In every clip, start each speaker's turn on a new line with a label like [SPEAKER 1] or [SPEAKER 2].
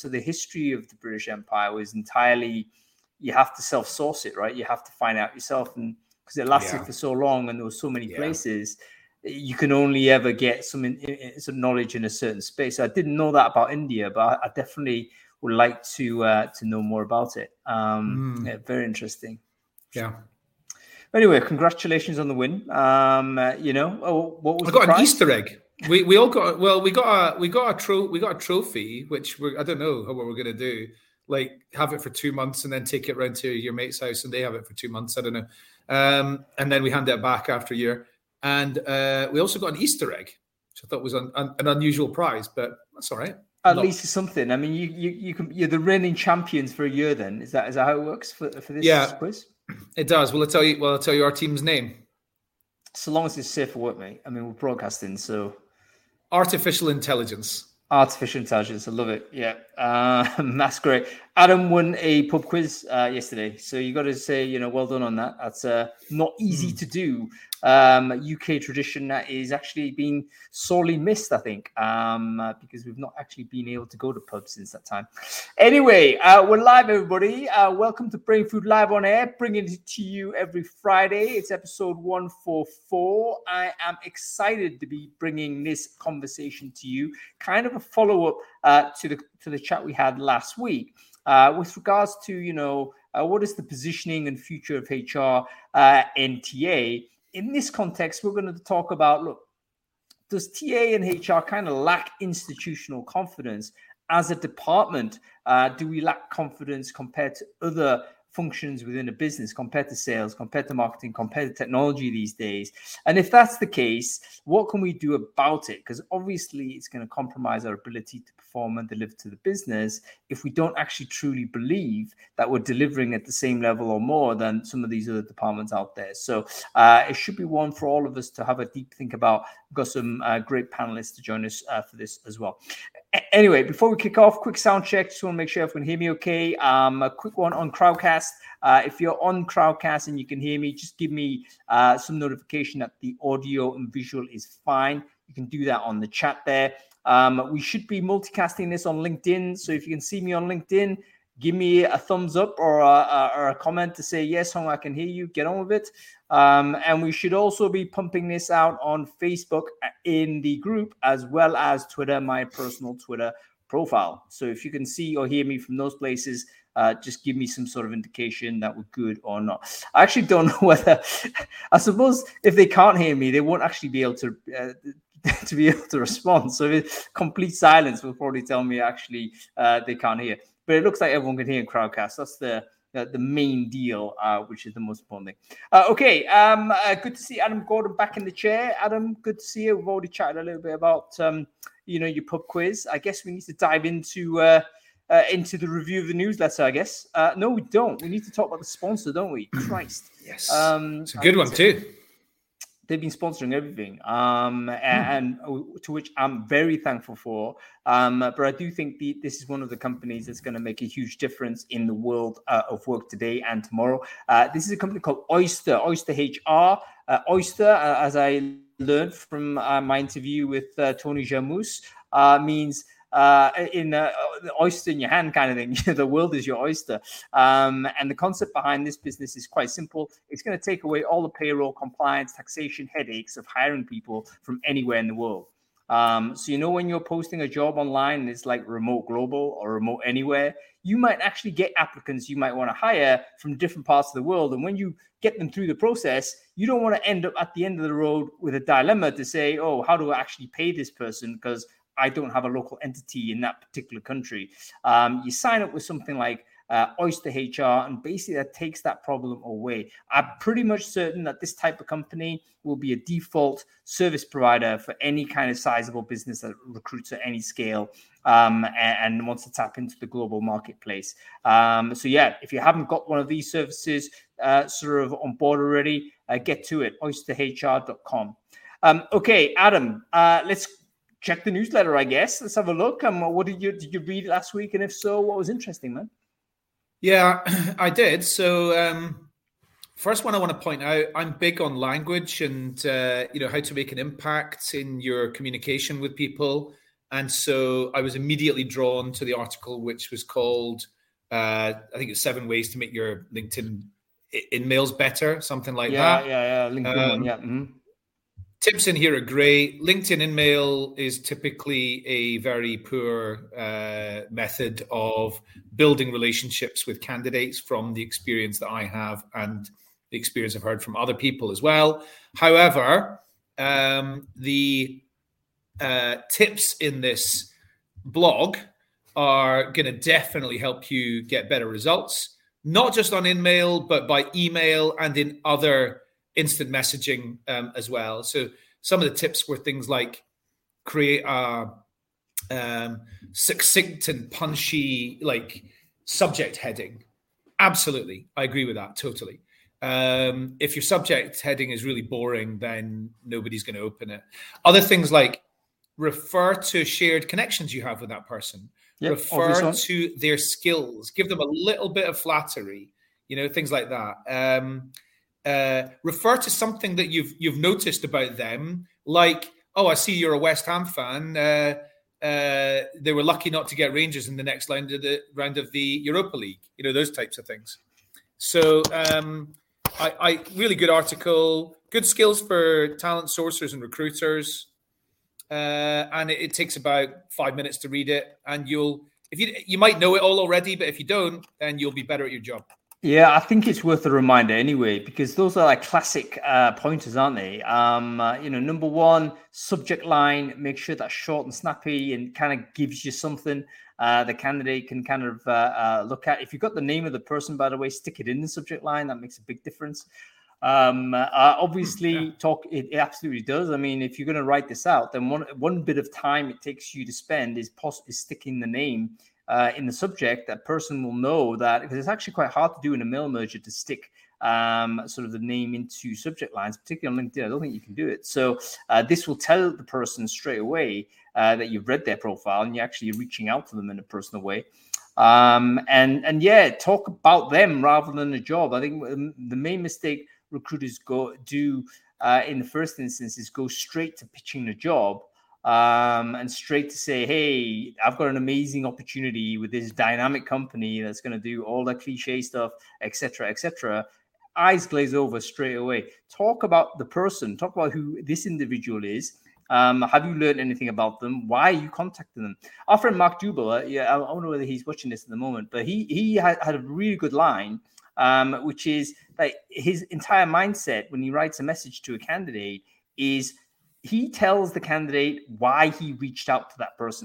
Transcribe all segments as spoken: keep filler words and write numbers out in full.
[SPEAKER 1] So the history of the British Empire was entirely, you have to self-source it, right? You have to find out yourself. And because it lasted
[SPEAKER 2] Yeah.
[SPEAKER 1] for so long and there were so many
[SPEAKER 2] Yeah.
[SPEAKER 1] places, you can only ever get some, in, in, some knowledge in a certain space. So I didn't know that about India, but I definitely would like to uh, to know more about it. Um, mm. yeah, very interesting.
[SPEAKER 2] Yeah.
[SPEAKER 1] Anyway, congratulations on the win. Um, uh, you know, oh, what was
[SPEAKER 2] I got
[SPEAKER 1] the prize?
[SPEAKER 2] an Easter egg. We we all got well. We got a we got a tro- we got a trophy, which we're I don't know what we're gonna do. Like have it for two months and then take it around to your mate's house and they have it for two months. I don't know. Um, and then we hand it back after a year. And uh, we also got an Easter egg, which I thought was an, an, an unusual prize, but that's all right.
[SPEAKER 1] At
[SPEAKER 2] Not,
[SPEAKER 1] least it's something. I mean, you you you can you're the reigning champions for a year. Then is that is that how it works for for this
[SPEAKER 2] yeah,
[SPEAKER 1] quiz?
[SPEAKER 2] It does. Will I tell you? Will I tell you our team's name?
[SPEAKER 1] So long as it's safe for work, mate. I mean, we're broadcasting, so
[SPEAKER 2] artificial intelligence.
[SPEAKER 1] Artificial intelligence. I love it. Yeah, uh, that's great. Adam won a pub quiz uh, yesterday, so you got to say, you know, well done on that. That's uh, not easy mm. to do. Um, U K tradition that is actually being sorely missed, I think, um, uh, because we've not actually been able to go to pubs since that time. Anyway, uh, we're live, everybody. Uh, welcome to Brain Food Live on Air, bringing it to you every Friday. It's episode one forty-four. I am excited to be bringing this conversation to you, kind of a follow-up uh, to the to the chat we had last week uh, with regards to, you know, uh, what is the positioning and future of H R uh, and T A. In this context, we're going to talk about, look, does T A and H R kind of lack institutional confidence as a department? Uh, do we lack confidence compared to other functions within a business, compared to sales, compared to marketing, compared to technology these days? And if that's the case, what can we do about it? Because obviously it's going to compromise our ability to perform and deliver to the business if we don't actually truly believe that we're delivering at the same level or more than some of these other departments out there. So uh, it should be one for all of us to have a deep think about. We've got some uh, great panelists to join us uh, for this as well. A- anyway, before we kick off, quick sound check. Just want to make sure everyone can hear me okay. Um, a quick one on Crowdcast. Uh, if you're on Crowdcast and you can hear me, just give me uh, some notification that the audio and visual is fine. You can do that on the chat there. Um, we should be multicasting this on LinkedIn. So if you can see me on LinkedIn, give me a thumbs up or a, or a comment to say, yes, Hong, I can hear you. Get on with it. Um, and we should also be pumping this out on Facebook in the group, as well as Twitter, my personal Twitter profile. So if you can see or hear me from those places, uh, just give me some sort of indication that we're good or not. I actually don't know whether, I suppose if they can't hear me, they won't actually be able to uh, to be able to respond. So if complete silence will probably tell me actually uh, they can't hear. But it looks like everyone can hear in Crowdcast. That's the uh, the main deal, uh, which is the most important thing. Uh, okay, um, uh, good to see Adam Gordon back in the chair. Adam, good to see you. We've already chatted a little bit about um, you know, your pub quiz. I guess we need to dive into uh, uh, into the review of the newsletter. I guess uh, no, we don't. We need to talk about the sponsor, don't we? Christ,
[SPEAKER 2] yes,
[SPEAKER 1] um,
[SPEAKER 2] it's a good one too.
[SPEAKER 1] They've been sponsoring everything, um, and,
[SPEAKER 2] hmm.
[SPEAKER 1] and to which I'm very thankful for. Um, but I do think the, this is one of the companies that's going to make a huge difference in the world uh, of work today and tomorrow. Uh, this is a company called Oyster, Oyster H R. Uh, Oyster, uh, as I learned from uh, my interview with uh, Tony Jamous, uh, means uh, in uh, the oyster in your hand kind of thing. The world is your oyster. Um, and the concept behind this business is quite simple. It's going to take away all the payroll, compliance, taxation headaches of hiring people from anywhere in the world. Um, so, you know, when you're posting a job online and it's like remote global or remote anywhere, you might actually get applicants you might want to hire from different parts of the world. And when you get them through the process, you don't want to end up at the end of the road with a dilemma to say, oh, how do I actually pay this person? Because I don't have a local entity in that particular country. Um, you sign up with something like uh, Oyster H R, and basically that takes that problem away. I'm pretty much certain that this type of company will be a default service provider for any kind of sizable business that recruits at any scale um, and, and wants to tap into the global marketplace. Um, so yeah, if you haven't got one of these services uh, sort of on board already, uh, get to it, oyster h r dot com. Um, okay, Adam, uh, let's check the newsletter, I guess. Let's have a look. Um, what did you did you read last week? And if so, what was interesting, man?
[SPEAKER 2] Yeah, I did. So um, first one I want to point out, I'm big on language and, uh, you know, how to make an impact in your communication with people. And so I was immediately drawn to the article, which was called, uh, I think it's seven ways to make your LinkedIn in mails better, something like
[SPEAKER 1] yeah,
[SPEAKER 2] that.
[SPEAKER 1] Yeah, yeah, LinkedIn um, one, yeah. Mm-hmm.
[SPEAKER 2] Tips in here are great. LinkedIn InMail is typically a very poor uh, method of building relationships with candidates from the experience that I have and the experience I've heard from other people as well. However, um, the uh, tips in this blog are going to definitely help you get better results, not just on InMail, but by email and in other instant messaging um, as well. So some of the tips were things like create a um, succinct and punchy like subject heading. Absolutely. I agree with that totally. Um, if your subject heading is really boring, then nobody's going to open it. Other things like refer to shared connections you have with that person. Yep, refer to their skills. Give them a little bit of flattery, you know, things like that. Um, Uh, refer to something that you've you've noticed about them, like, oh, I see you're a West Ham fan. Uh, uh, they were lucky not to get Rangers in the next round of the round of the Europa League. You know, those types of things. So, um, I, I really good article, good skills for talent sourcers and recruiters, uh, and it, it takes about five minutes to read it. And you'll, if you you might know it all already, but if you don't, then you'll be better at your job.
[SPEAKER 1] Yeah, I think it's worth a reminder anyway, because those are like classic uh, pointers, aren't they? Um, uh, you know, number one, subject line, make sure that's short and snappy and kind of gives you something uh, the candidate can kind of uh, uh, look at. If you've got the name of the person, by the way, stick it in the subject line. That makes a big difference. Um, uh, obviously, yeah. talk it, it absolutely does. I mean, if you're going to write this out, then one one bit of time it takes you to spend is possibly sticking the name Uh, in the subject. That person will know that, because it's actually quite hard to do in a mail merger to stick um, sort of the name into subject lines, particularly on LinkedIn. I don't think you can do it. So uh, this will tell the person straight away uh, that you've read their profile and you're actually reaching out to them in a personal way. Um, and, and yeah, talk about them rather than a job. I think the main mistake recruiters go do uh, in the first instance is go straight to pitching the job. Um, and straight to say, hey, I've got an amazing opportunity with this dynamic company that's going to do all the cliche stuff, et cetera, et cetera. Eyes glaze over straight away. Talk about the person. Talk about who this individual is. Um, have you learned anything about them? Why are you contacting them? Our friend Mark Dubel, uh, yeah, I don't know whether he's watching this at the moment, but he he had, had a really good line, um, which is like his entire mindset when he writes a message to a candidate is, he tells the candidate why he reached out to that person.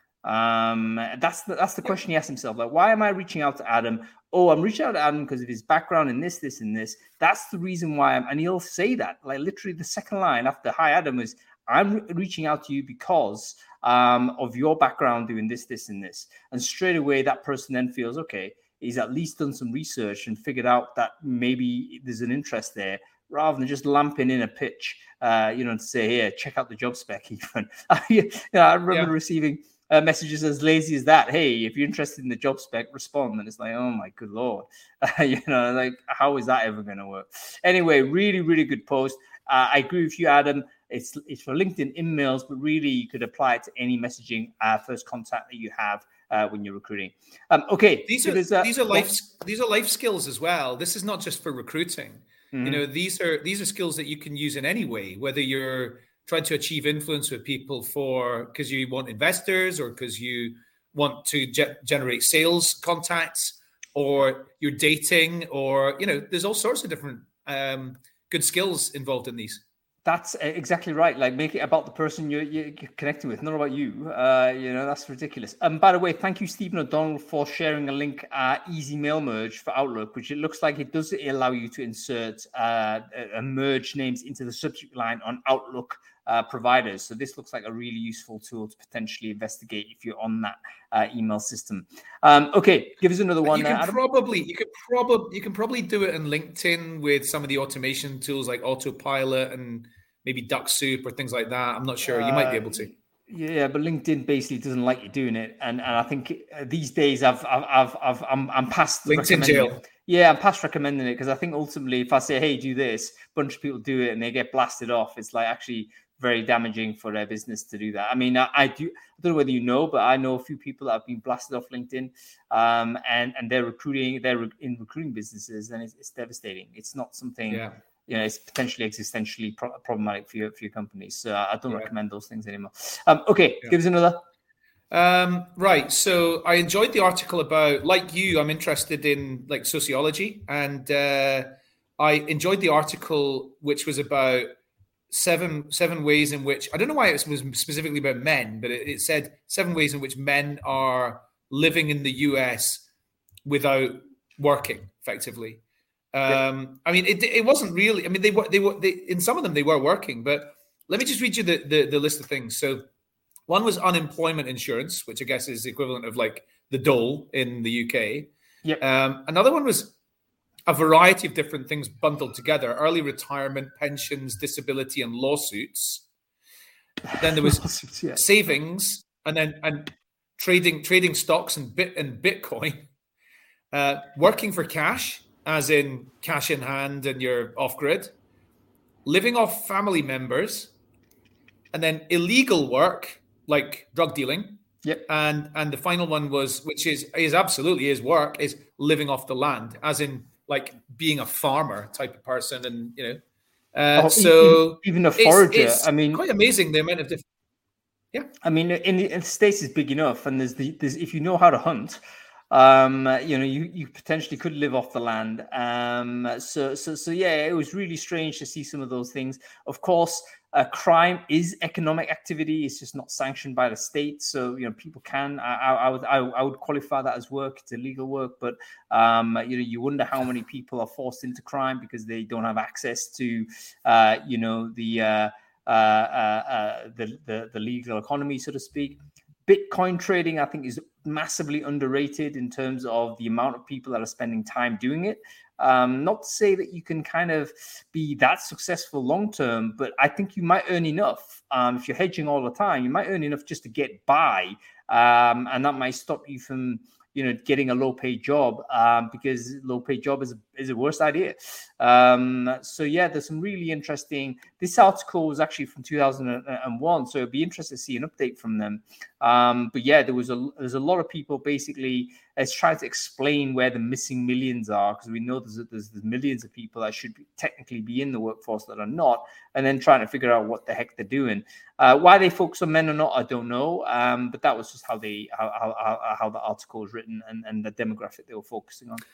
[SPEAKER 1] Um, that's the, that's the question he asks himself. Like, why am I reaching out to Adam? Oh, I'm reaching out to Adam because of his background in this, this, and this. That's the reason why I'm, and he'll say that, like literally the second line after, hi, Adam, is, I'm re- reaching out to you because um, of your background doing this, this, and this. And straight away, that person then feels, okay, he's at least done some research and figured out that maybe there's an interest there, rather than just lamping in a pitch, uh, you know, to say, here, check out the job spec even. you know, I remember yeah. receiving uh, messages as lazy as that. Hey, if you're interested in the job spec, respond. And it's like, oh my good Lord. Uh, you know, like, how is that ever going to work? Anyway, really, really good post. Uh, I agree with you, Adam. It's it's for LinkedIn InMails, but really you could apply it to any messaging uh, first contact that you have uh, when you're recruiting. Um, okay.
[SPEAKER 2] These are, uh, these are life, these are life skills as well. This is not just for recruiting. You know, these are these are skills that you can use in any way, whether you're trying to achieve influence with people for because you want investors or because you want to ge- generate sales contacts, or you're dating, or, you know, there's all sorts of different um, good skills involved in these.
[SPEAKER 1] That's exactly right. Like, make it about the person you're, you're connecting with, not about you. Uh, you know, that's ridiculous. And um, by the way, thank you, Stephen O'Donnell, for sharing a link, uh, Easy Mail Merge for Outlook, which it looks like it does allow you to insert uh, a merge names into the subject line on Outlook uh, providers. So this looks like a really useful tool to potentially investigate if you're on that uh, email system. Um, okay, give us another one.
[SPEAKER 2] You can
[SPEAKER 1] uh, Adam.
[SPEAKER 2] probably you could probably you can probably do it in LinkedIn with some of the automation tools like Autopilot and maybe Duck Soup or things like that. I'm not sure. You might be able to.
[SPEAKER 1] Uh, yeah, but LinkedIn basically doesn't like you doing it, and and I think these days I've I've I've, I've I'm I'm past
[SPEAKER 2] LinkedIn jail.
[SPEAKER 1] It. Yeah, I'm past recommending it because I think ultimately, if I say, hey, do this, a bunch of people do it and they get blasted off. It's like, actually, very damaging for their business to do that. I mean, I, I do. I don't know whether you know, but I know a few people that have been blasted off LinkedIn, um, and and they're recruiting. They're in recruiting businesses, and it's, it's devastating. It's not something.
[SPEAKER 2] Yeah.
[SPEAKER 1] You know, it's potentially existentially pro- problematic for your for your company. So I don't
[SPEAKER 2] Yeah.
[SPEAKER 1] recommend those things anymore. Um, okay,
[SPEAKER 2] Yeah.
[SPEAKER 1] give us another.
[SPEAKER 2] Um, right. So I enjoyed the article about, like you, I'm interested in like sociology, and uh, I enjoyed the article which was about seven seven ways in which, I don't know why it was specifically about men, but it, it said seven ways in which men are living in the U S without working effectively. Um, I mean, it it wasn't really. I mean, they were they were they, in some of them they were working, but let me just read you the the, the list of things. So. One was unemployment insurance, which I guess is the equivalent of like the dole in the U K.
[SPEAKER 1] Yep.
[SPEAKER 2] Um, another one was a variety of different things bundled together: early retirement, pensions, disability, and lawsuits. Then there was lawsuits, yeah. savings, and then and trading trading stocks and bit and Bitcoin. Uh, working for cash, as in cash in hand and you're off grid. Living off family members, and then illegal work. Like drug dealing,
[SPEAKER 1] yep,
[SPEAKER 2] and and the final one was, which is is absolutely is work, is living off the land, as in like being a farmer type of person, and you know, uh,
[SPEAKER 1] oh,
[SPEAKER 2] so
[SPEAKER 1] even, even a forager.
[SPEAKER 2] It's, it's
[SPEAKER 1] I mean,
[SPEAKER 2] quite amazing the amount of different. Yeah,
[SPEAKER 1] I mean, in the, in the States is big enough, and there's the there's if you know how to hunt, um, you know, you you potentially could live off the land. Um, so so so yeah, it was really strange to see some of those things. Of course. Uh, crime is economic activity. It's just not sanctioned by the state. So, you know, people can, I, I, I would, I, I would qualify that as work. It's illegal work, but, um, you know, you wonder how many people are forced into crime because they don't have access to, uh, you know, the, uh, uh, uh, the, the, the legal economy, so to speak. Bitcoin trading, I think, is massively underrated in terms of the amount of people that are spending time doing it. Um, not to say that you can kind of be that successful long term, but I think you might earn enough. Um, if you're hedging all the time, you might earn enough just to get by, um, and that might stop you from, you know, getting a low paid job, um, because low paid job is a, is a worse idea. Um, so yeah, there's some really interesting. This article was actually from two thousand one, so it'd be interesting to see an update from them. Um, but yeah, there was a there's a lot of people basically as trying to explain where the missing millions are, because we know there's, there's there's millions of people that should be, technically be in the workforce that are not, and then trying to figure out what the heck they're doing. Uh, why they focus on men or not, I don't know. Um, but that was just how they how how, how the article was written and, and the demographic they were focusing on.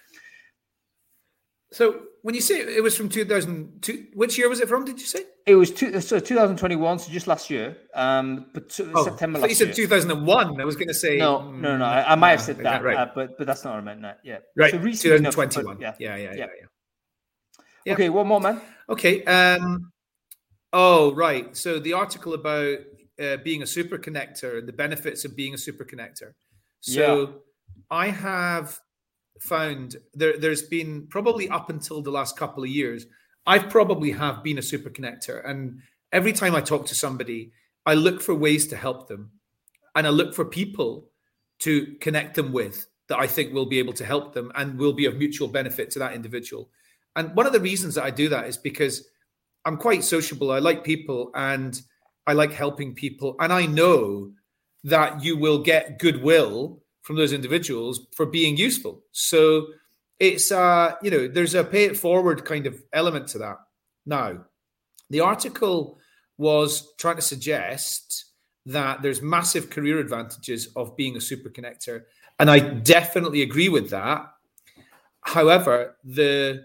[SPEAKER 2] So when you say it was from two thousand two, which year was it from? Did you say
[SPEAKER 1] it was two, so twenty twenty-one? So just last year, um, but to,
[SPEAKER 2] oh,
[SPEAKER 1] September.
[SPEAKER 2] I thought
[SPEAKER 1] last
[SPEAKER 2] you said
[SPEAKER 1] year.
[SPEAKER 2] two thousand one. I was going to say
[SPEAKER 1] no,
[SPEAKER 2] mm,
[SPEAKER 1] no, no. I, I might
[SPEAKER 2] no,
[SPEAKER 1] have said that,
[SPEAKER 2] right.
[SPEAKER 1] uh, but but that's not what I meant. No, yeah,
[SPEAKER 2] right.
[SPEAKER 1] So recently
[SPEAKER 2] twenty twenty-one.
[SPEAKER 1] Enough,
[SPEAKER 2] yeah. Yeah, yeah, yeah,
[SPEAKER 1] yeah,
[SPEAKER 2] yeah.
[SPEAKER 1] yeah. Okay, one more, man.
[SPEAKER 2] Okay. Um. Oh, right. So the article about uh, being a super connector and the benefits of being a super connector. So yeah. I have found there, there's been probably up until the last couple of years, I've probably have been a super connector. And every time I talk to somebody, I look for ways to help them. And I look for people to connect them with that I think will be able to help them and will be of mutual benefit to that individual. And one of the reasons that I do that is because I'm quite sociable. I like people and I like helping people. And I know that you will get goodwill from those individuals for being useful. So it's, uh, you know, there's a pay it forward kind of element to that. Now, the article was trying to suggest that there's massive career advantages of being a super connector. And I definitely agree with that. However, the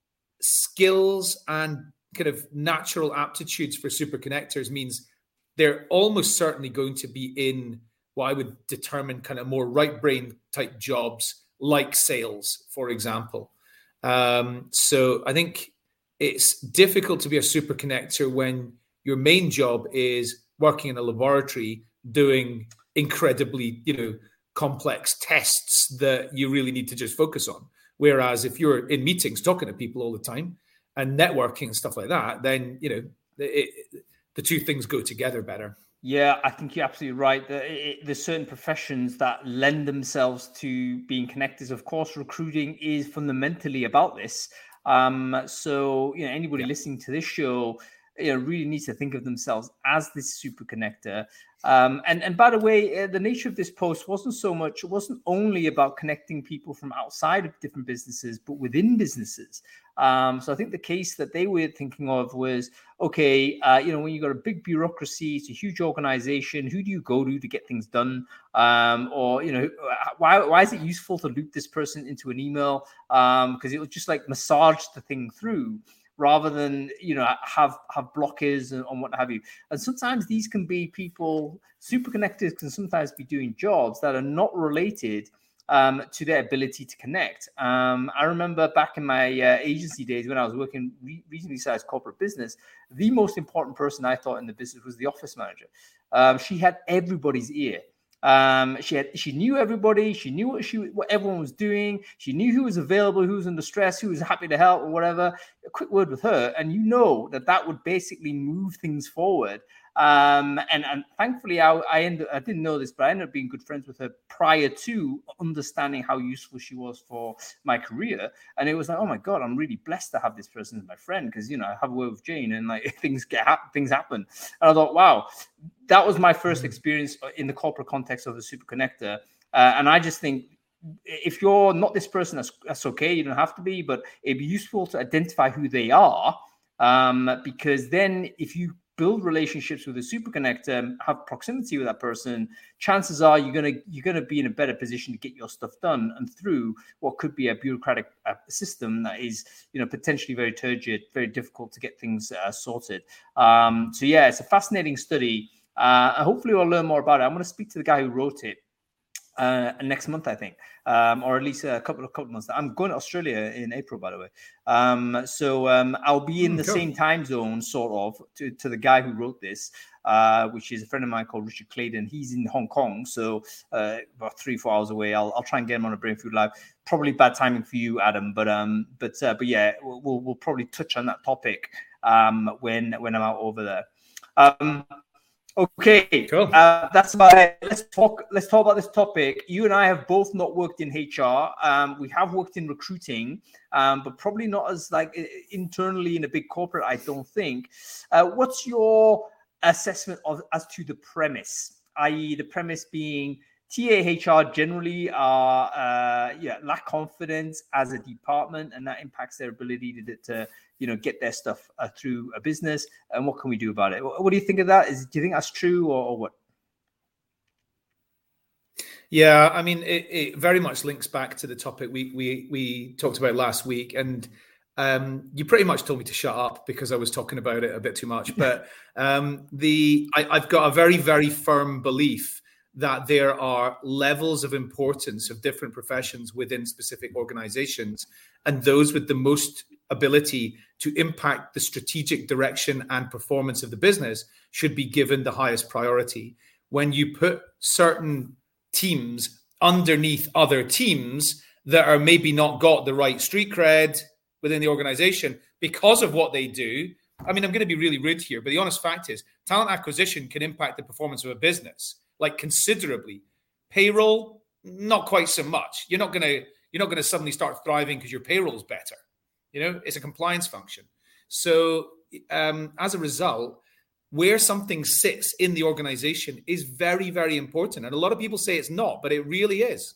[SPEAKER 2] skills and kind of natural aptitudes for super connectors means they're almost certainly going to be in what I would determine kind of more right brain type jobs like sales, for example. Um, so I think it's difficult to be a super connector when your main job is working in a laboratory doing incredibly, you know, complex tests that you really need to just focus on. Whereas if you're in meetings talking to people all the time and networking and stuff like that, then, you know, it, it, the two things go together better.
[SPEAKER 1] Yeah, I think you're absolutely right. There's certain professions that lend themselves to being connectors. Of course, recruiting is fundamentally about this. Um, so, you know, anybody yeah. listening to this show, you know, really need to think of themselves as this super connector. Um, and, and by the way, uh, the nature of this post wasn't so much, it wasn't only about connecting people from outside of different businesses, but within businesses. Um, so I think the case that they were thinking of was, okay, uh, you know, when you've got a big bureaucracy, it's a huge organization, who do you go to to get things done? Um, or, you know, why, why is it useful to loop this person into an email? Um, because it will just like massage the thing through, rather than, you know, have have blockers and, and what have you. And sometimes these can be people, super connectors can sometimes be doing jobs that are not related um, to their ability to connect. Um, I remember back in my uh, agency days when I was working re- reasonably sized corporate business, the most important person I thought in the business was the office manager. Um, she had everybody's ear. Um, she had, she knew everybody. She knew what she, what everyone was doing. She knew who was available, who was under stress, who was happy to help, or whatever. A quick word with her, and you know that that would basically move things forward. Um, and, and thankfully, I, I ended, I didn't know this, but I ended up being good friends with her prior to understanding how useful she was for my career. And it was like, oh my God, I'm really blessed to have this person as my friend, because, you know, I have a word with Jane, and like things get things happen. And I thought, wow, that was my first experience in the corporate context of the super connector. Uh, and I just think, if you're not this person, that's, that's okay. You don't have to be, but it'd be useful to identify who they are, um, because then if you build relationships with a super connector, have proximity with that person, chances are you're gonna you're gonna be in a better position to get your stuff done and through what could be a bureaucratic uh, system that is, you know, potentially very turgid, very difficult to get things uh, sorted. Um, so yeah, it's a fascinating study. Uh, hopefully we'll learn more about it. I'm going to speak to the guy who wrote it uh, next month, I think, um, or at least a couple of couple of months. I'm going to Australia in April, by the way. Um, so um, I'll be in mm, the cool. same time zone, sort of, to, to the guy who wrote this, uh, which is a friend of mine called Richard Clayton. He's in Hong Kong, so uh, about three, four hours away. I'll, I'll try and get him on a Brain Food Live. Probably bad timing for you, Adam, but um, but uh, but yeah, we'll we'll probably touch on that topic um, when when I'm out over there. Um, Okay, cool. uh, that's about it. Let's talk. Let's talk about this topic. You and I have both not worked in H R. Um, we have worked in recruiting, um, but probably not as like internally in a big corporate, I don't think. Uh, what's your assessment of as to the premise, that is, the premise being T A H R generally are uh, yeah lack confidence as a department, and that impacts their ability to, to you know get their stuff uh, through a business. And what can we do about it? What, what do you think of that? Is do you think that's true, or, or what?
[SPEAKER 2] Yeah, I mean, it, it very much links back to the topic we we we talked about last week, and um, you pretty much told me to shut up because I was talking about it a bit too much. But um, the I, I've got a very very firm belief that there are levels of importance of different professions within specific organizations, and those with the most ability to impact the strategic direction and performance of the business should be given the highest priority. When you put certain teams underneath other teams that are maybe not got the right street cred within the organization because of what they do, I mean, I'm going to be really rude here, but the honest fact is talent acquisition can impact the performance of a business, like considerably. Payroll, not quite so much. You're not going to you're not going to suddenly start thriving because your payroll is better. You know, it's a compliance function. So um, as a result, where something sits in the organization is very, very important. And a lot of people say it's not, but it really is.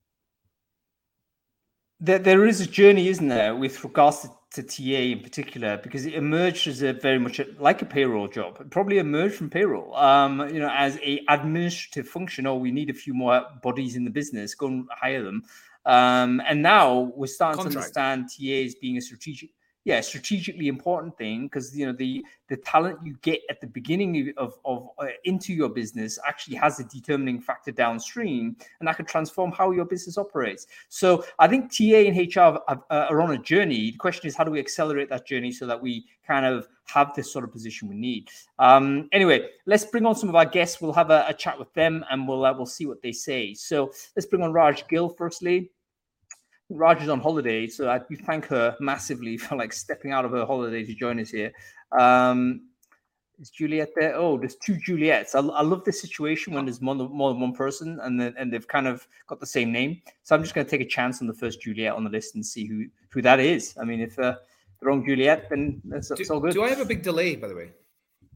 [SPEAKER 1] There, there is a journey, isn't there, with regards to, to T A in particular, because it emerged as a very much a, like a payroll job. It probably emerged from payroll, um, you know, as a administrative function. Oh, we need a few more bodies in the business. Go and hire them. Um, and now we're starting Contract. to understand T A as being a strategic, yeah, strategically important thing, because you know the the talent you get at the beginning of of uh, into your business actually has a determining factor downstream, and that can transform how your business operates. So I think T A and H R are, are on a journey. The question is, how do we accelerate that journey so that we kind of have this sort of position we need? Um, anyway, let's bring on some of our guests. We'll have a, a chat with them, and we'll uh, we'll see what they say. So let's bring on Raj Gill firstly. Raj is on holiday, so I do thank her massively for like stepping out of her holiday to join us here. Um, is Juliet there? Oh, there's two Juliets. I, I love this situation when there's more than, more than one person, and then, and they've kind of got the same name. So I'm just going to take a chance on the first Juliet on the list and see who who that is. I mean, if uh, the wrong Juliet, then that's, that's
[SPEAKER 2] do,
[SPEAKER 1] all good.
[SPEAKER 2] Do I have a big delay, by the way?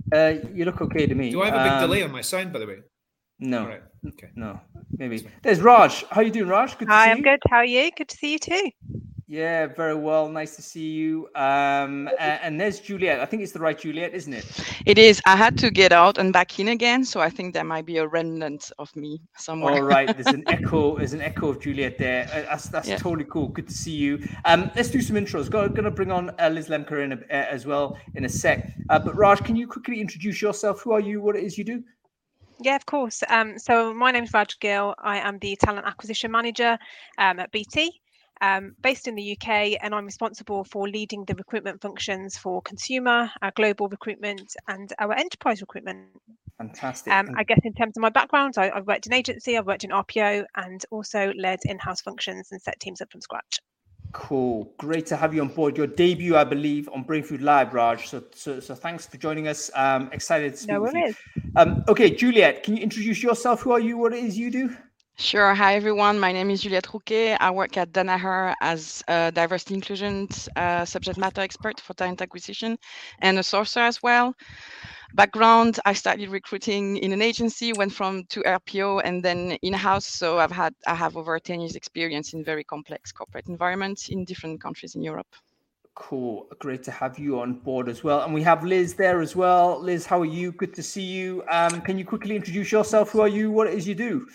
[SPEAKER 1] Uh, you look okay to me.
[SPEAKER 2] Do I have a big
[SPEAKER 1] um,
[SPEAKER 2] delay on my sound, by the way?
[SPEAKER 1] No.
[SPEAKER 2] All right. Okay.
[SPEAKER 1] No. Maybe. There's Raj. How you doing, Raj? Good to
[SPEAKER 3] Hi,
[SPEAKER 1] see
[SPEAKER 3] I'm
[SPEAKER 1] you.
[SPEAKER 3] good. How are you? Good to see you too.
[SPEAKER 1] Yeah, very well. Nice to see you. Um, and, and there's Juliet. I think it's the right Juliet, isn't it?
[SPEAKER 4] It is. I had to get out and back in again, so I think there might be a remnant of me somewhere.
[SPEAKER 1] All right. There's an echo. There's an echo of Juliet there. Uh, That's that's
[SPEAKER 4] Yeah.
[SPEAKER 1] totally cool. Good to see you. Um, let's do some intros. Go, gonna bring on uh, Liz Lemker in a, uh, as well in a sec. Uh, but Raj, can you quickly introduce yourself? Who are you? What it is you do?
[SPEAKER 3] Yeah, of course. Um, so my name is Raj Gill. I am the talent acquisition manager um, at B T, um, based in the U K, and I'm responsible for leading the recruitment functions for consumer, our global recruitment, and our enterprise recruitment.
[SPEAKER 1] Fantastic.
[SPEAKER 3] Um, I guess in terms of my background, I, I've worked in agency, I've worked in R P O, and also led in-house functions and set teams up from scratch.
[SPEAKER 1] Cool. Great to have you on board. Your debut, I believe, on Brain Food Live, Raj. So, so, so thanks for joining us. Um, excited to speak
[SPEAKER 3] No
[SPEAKER 1] with
[SPEAKER 3] worries.
[SPEAKER 1] you. Um, okay, Juliet, can you introduce yourself? Who are you? What it is you do?
[SPEAKER 4] Sure. Hi, everyone. My name is Juliette Rouquet. I work at Danaher as a diversity inclusion uh, subject matter expert for talent acquisition and a sourcer as well. Background, I started recruiting in an agency, went from to R P O and then in-house. So I've had I have over ten years experience in very complex corporate environments in different countries in Europe.
[SPEAKER 1] Cool. Great to have you on board as well. And we have Liz there as well. Liz, how are you? Good to see you. Um, can you quickly introduce yourself? Who are you? What it is you do?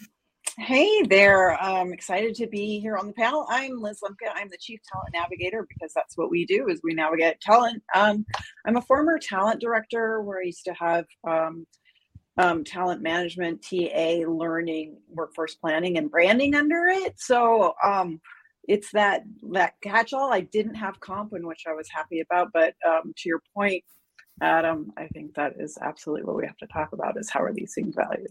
[SPEAKER 5] Hey there. I'm excited to be here on the panel. I'm Liz Lemke. I'm the Chief Talent Navigator because that's what we do is we navigate talent. Um, I'm a former talent director where I used to have um, um, talent management, T A, learning, workforce planning, and branding under it. So um, it's that that catch-all. I didn't have comp, in which I was happy about. But um, to your point, Adam, I think that is absolutely what we have to talk about is how are these things valued?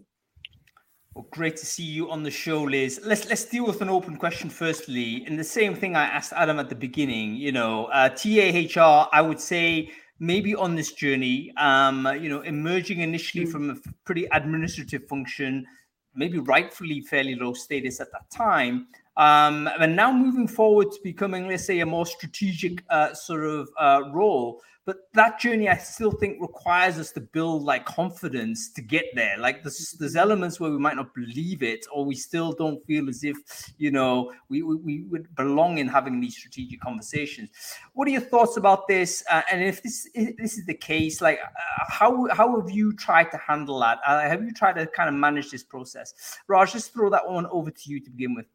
[SPEAKER 1] Well, great to see you on the show, Liz. Let's let's deal with an open question firstly. And the same thing I asked Adam at the beginning, you know, uh, T A H R, I would say maybe on this journey, um, you know, emerging initially mm. from a pretty administrative function, maybe rightfully fairly low status at that time. Um, and now moving forward to becoming, let's say, a more strategic uh, sort of uh, role. But that journey, I still think, requires us to build like confidence to get there. Like there's, there's elements where we might not believe it, or we still don't feel as if, you know, we, we, we would belong in having these strategic conversations. What are your thoughts about this? Uh, and if this if this is the case, like uh, how how have you tried to handle that? Uh, have you tried to kind of manage this process? Raj, just throw that one over to you to begin with.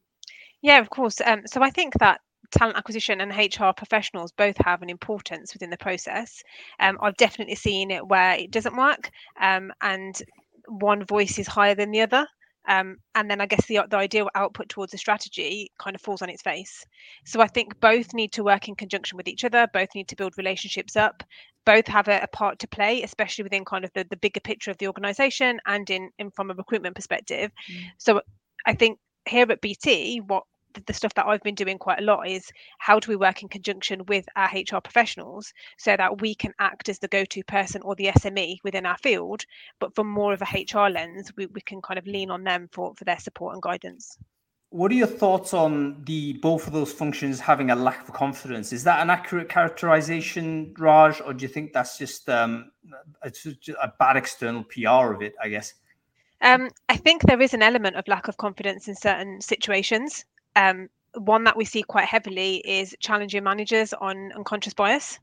[SPEAKER 3] Yeah, of course. Um, so I think that talent acquisition and H R professionals both have an importance within the process. Um, I've definitely seen it where it doesn't work um, and one voice is higher than the other. Um, and then I guess the, the ideal output towards the strategy kind of falls on its face. So I think both need to work in conjunction with each other, both need to build relationships up, both have a, a part to play, especially within kind of the, the bigger picture of the organization and in, in from a recruitment perspective. Mm. So I think here at B T, what the stuff that I've been doing quite a lot is how do we work in conjunction with our H R professionals so that we can act as the go-to person or the S M E within our field, but from more of a H R lens, we, we can kind of lean on them for, for their support and guidance.
[SPEAKER 1] What are your thoughts on the both of those functions having a lack of confidence? Is that an accurate characterization, Raj, or do you think that's just um, it's just a bad external P R of it, I guess?
[SPEAKER 3] Um, I think there is an element of lack of confidence in certain situations. Um, one that we see quite heavily is challenging managers on unconscious bias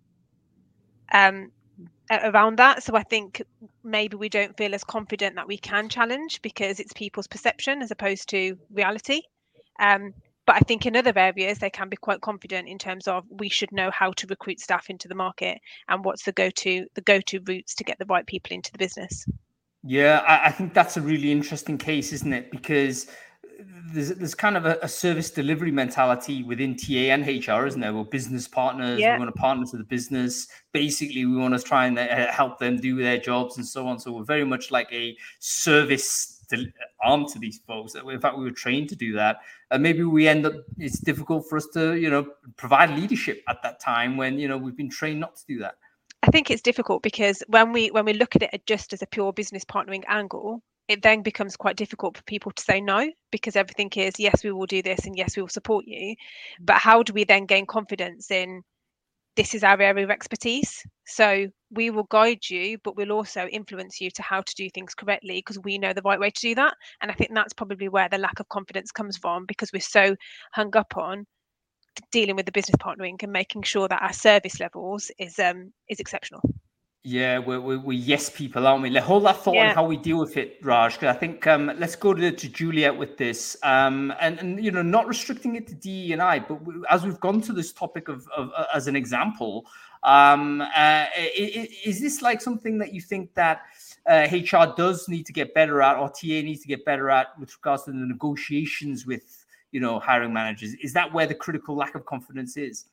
[SPEAKER 3] um, around that. So I think maybe we don't feel as confident that we can challenge because it's people's perception as opposed to reality. Um, but I think in other areas, they can be quite confident in terms of we should know how to recruit staff into the market and what's the go-to the go-to routes to get the right people into the business.
[SPEAKER 1] Yeah, I, I think that's a really interesting case, isn't it? Because There's, there's kind of a, a service delivery mentality within T A and H R, isn't there? We're business partners. Yeah. We want to partner to the business. Basically, we want to try and uh, help them do their jobs and so on. So we're very much like a service del- arm to these folks. In fact, we were trained to do that. And maybe we end up, it's difficult for us to, you know, provide leadership at that time when, you know, we've been trained not to do that.
[SPEAKER 3] I think it's difficult because when we when we look at it just as a pure business partnering angle, it then becomes quite difficult for people to say no because everything is, yes, we will do this and yes, we will support you. But how do we then gain confidence in this is our area of expertise? So we will guide you, but we'll also influence you to how to do things correctly because we know the right way to do that. And I think that's probably where the lack of confidence comes from, because we're so hung up on dealing with the business partnering and making sure that our service levels is um is exceptional.
[SPEAKER 1] Yeah, we're, we're, we're yes people, aren't we? Let hold that thought
[SPEAKER 3] Yeah.
[SPEAKER 1] on how we deal with it, Raj, because I think um, let's go to, to Juliet with this, um, and, and, you know, not restricting it to D E and I, but we, as we've gone to this topic of, of uh, as an example, um, uh, is, is this like something that you think that uh, H R does need to get better at, or T A needs to get better at with regards to the negotiations with, you know, hiring managers? Is that where the critical lack of confidence is?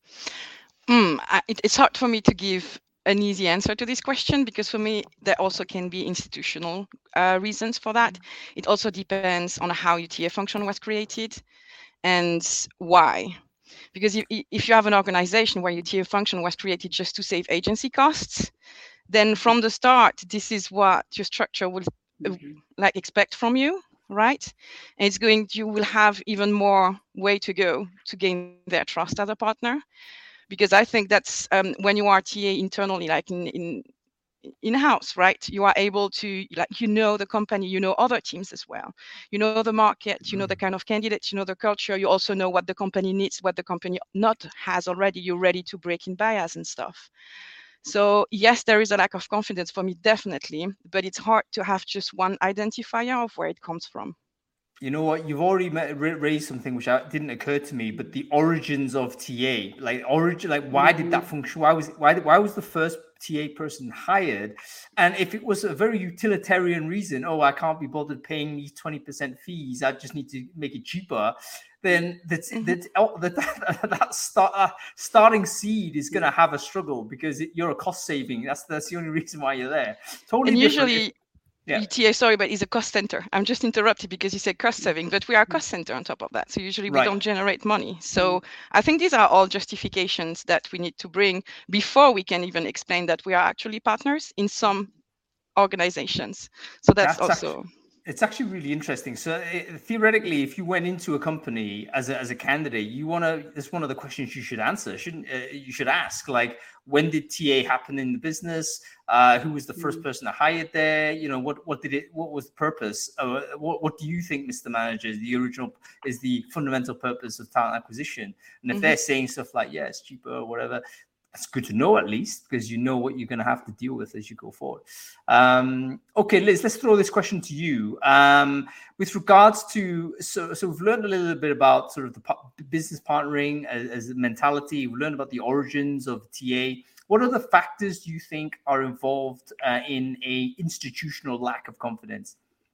[SPEAKER 4] Mm, I, it, it's hard for me to give an easy answer to this question, because for me there also can be institutional uh, reasons for that. It also depends on how your T A function was created and why. Because if, if you have an organization where your T A function was created just to save agency costs, then from the start this is what your structure will uh, like expect from you, right? And it's going you will have even more way to go to gain their trust as a partner. Because I think that's um, when you are T A internally, like in, in in-house, right? You are able to, like, you know, the company, you know, other teams as well. You know, the market, you know, the kind of candidates, you know, the culture. You also know what the company needs, what the company not has already. You're ready to break in bias and stuff. So yes, there is a lack of confidence for me, definitely, but it's hard to have just one identifier of where it comes from.
[SPEAKER 1] You know what? You've already raised something which didn't occur to me, but the origins of T A, like origin, like why did that function? Why was why why was the first T A person hired? And if it was a very utilitarian reason, oh, I can't be bothered paying these twenty percent fees, I just need to make it cheaper. Then that's mm-hmm. that oh, that that start, uh, starting seed is going to have a struggle because it, you're a cost saving. That's that's the only reason why you're there. Totally.
[SPEAKER 4] And
[SPEAKER 1] different.
[SPEAKER 4] usually.
[SPEAKER 1] Yeah.
[SPEAKER 4] T A, sorry, but it's a cost center. I'm just interrupted because you said cost saving, but we are a cost center on top of that. So usually we right. don't generate money. So I think these are all justifications that we need to bring before we can even explain that we are actually partners in some organizations. So that's, that's also...
[SPEAKER 1] Actually, it's actually really interesting. So uh, theoretically, if you went into a company as a, as a candidate, you want to, that's one of the questions you should answer, shouldn't uh, you should ask, like, when did T A happen in the business? Uh, who was the first person to hire there? You know, what what did it? What was the purpose? Uh, what what do you think, Mister Manager, is the original is the fundamental purpose of talent acquisition? And if mm-hmm. they're saying stuff like, yeah, it's cheaper or whatever, that's good to know, at least, because you know what you're going to have to deal with as you go forward. Um, okay, Liz, let's throw this question to you. Um, with regards to, so, so we've learned a little bit about sort of the business partnering as, as a mentality. We've learned about the origins of T A. What other factors do you think are involved uh, in a institutional lack of confidence?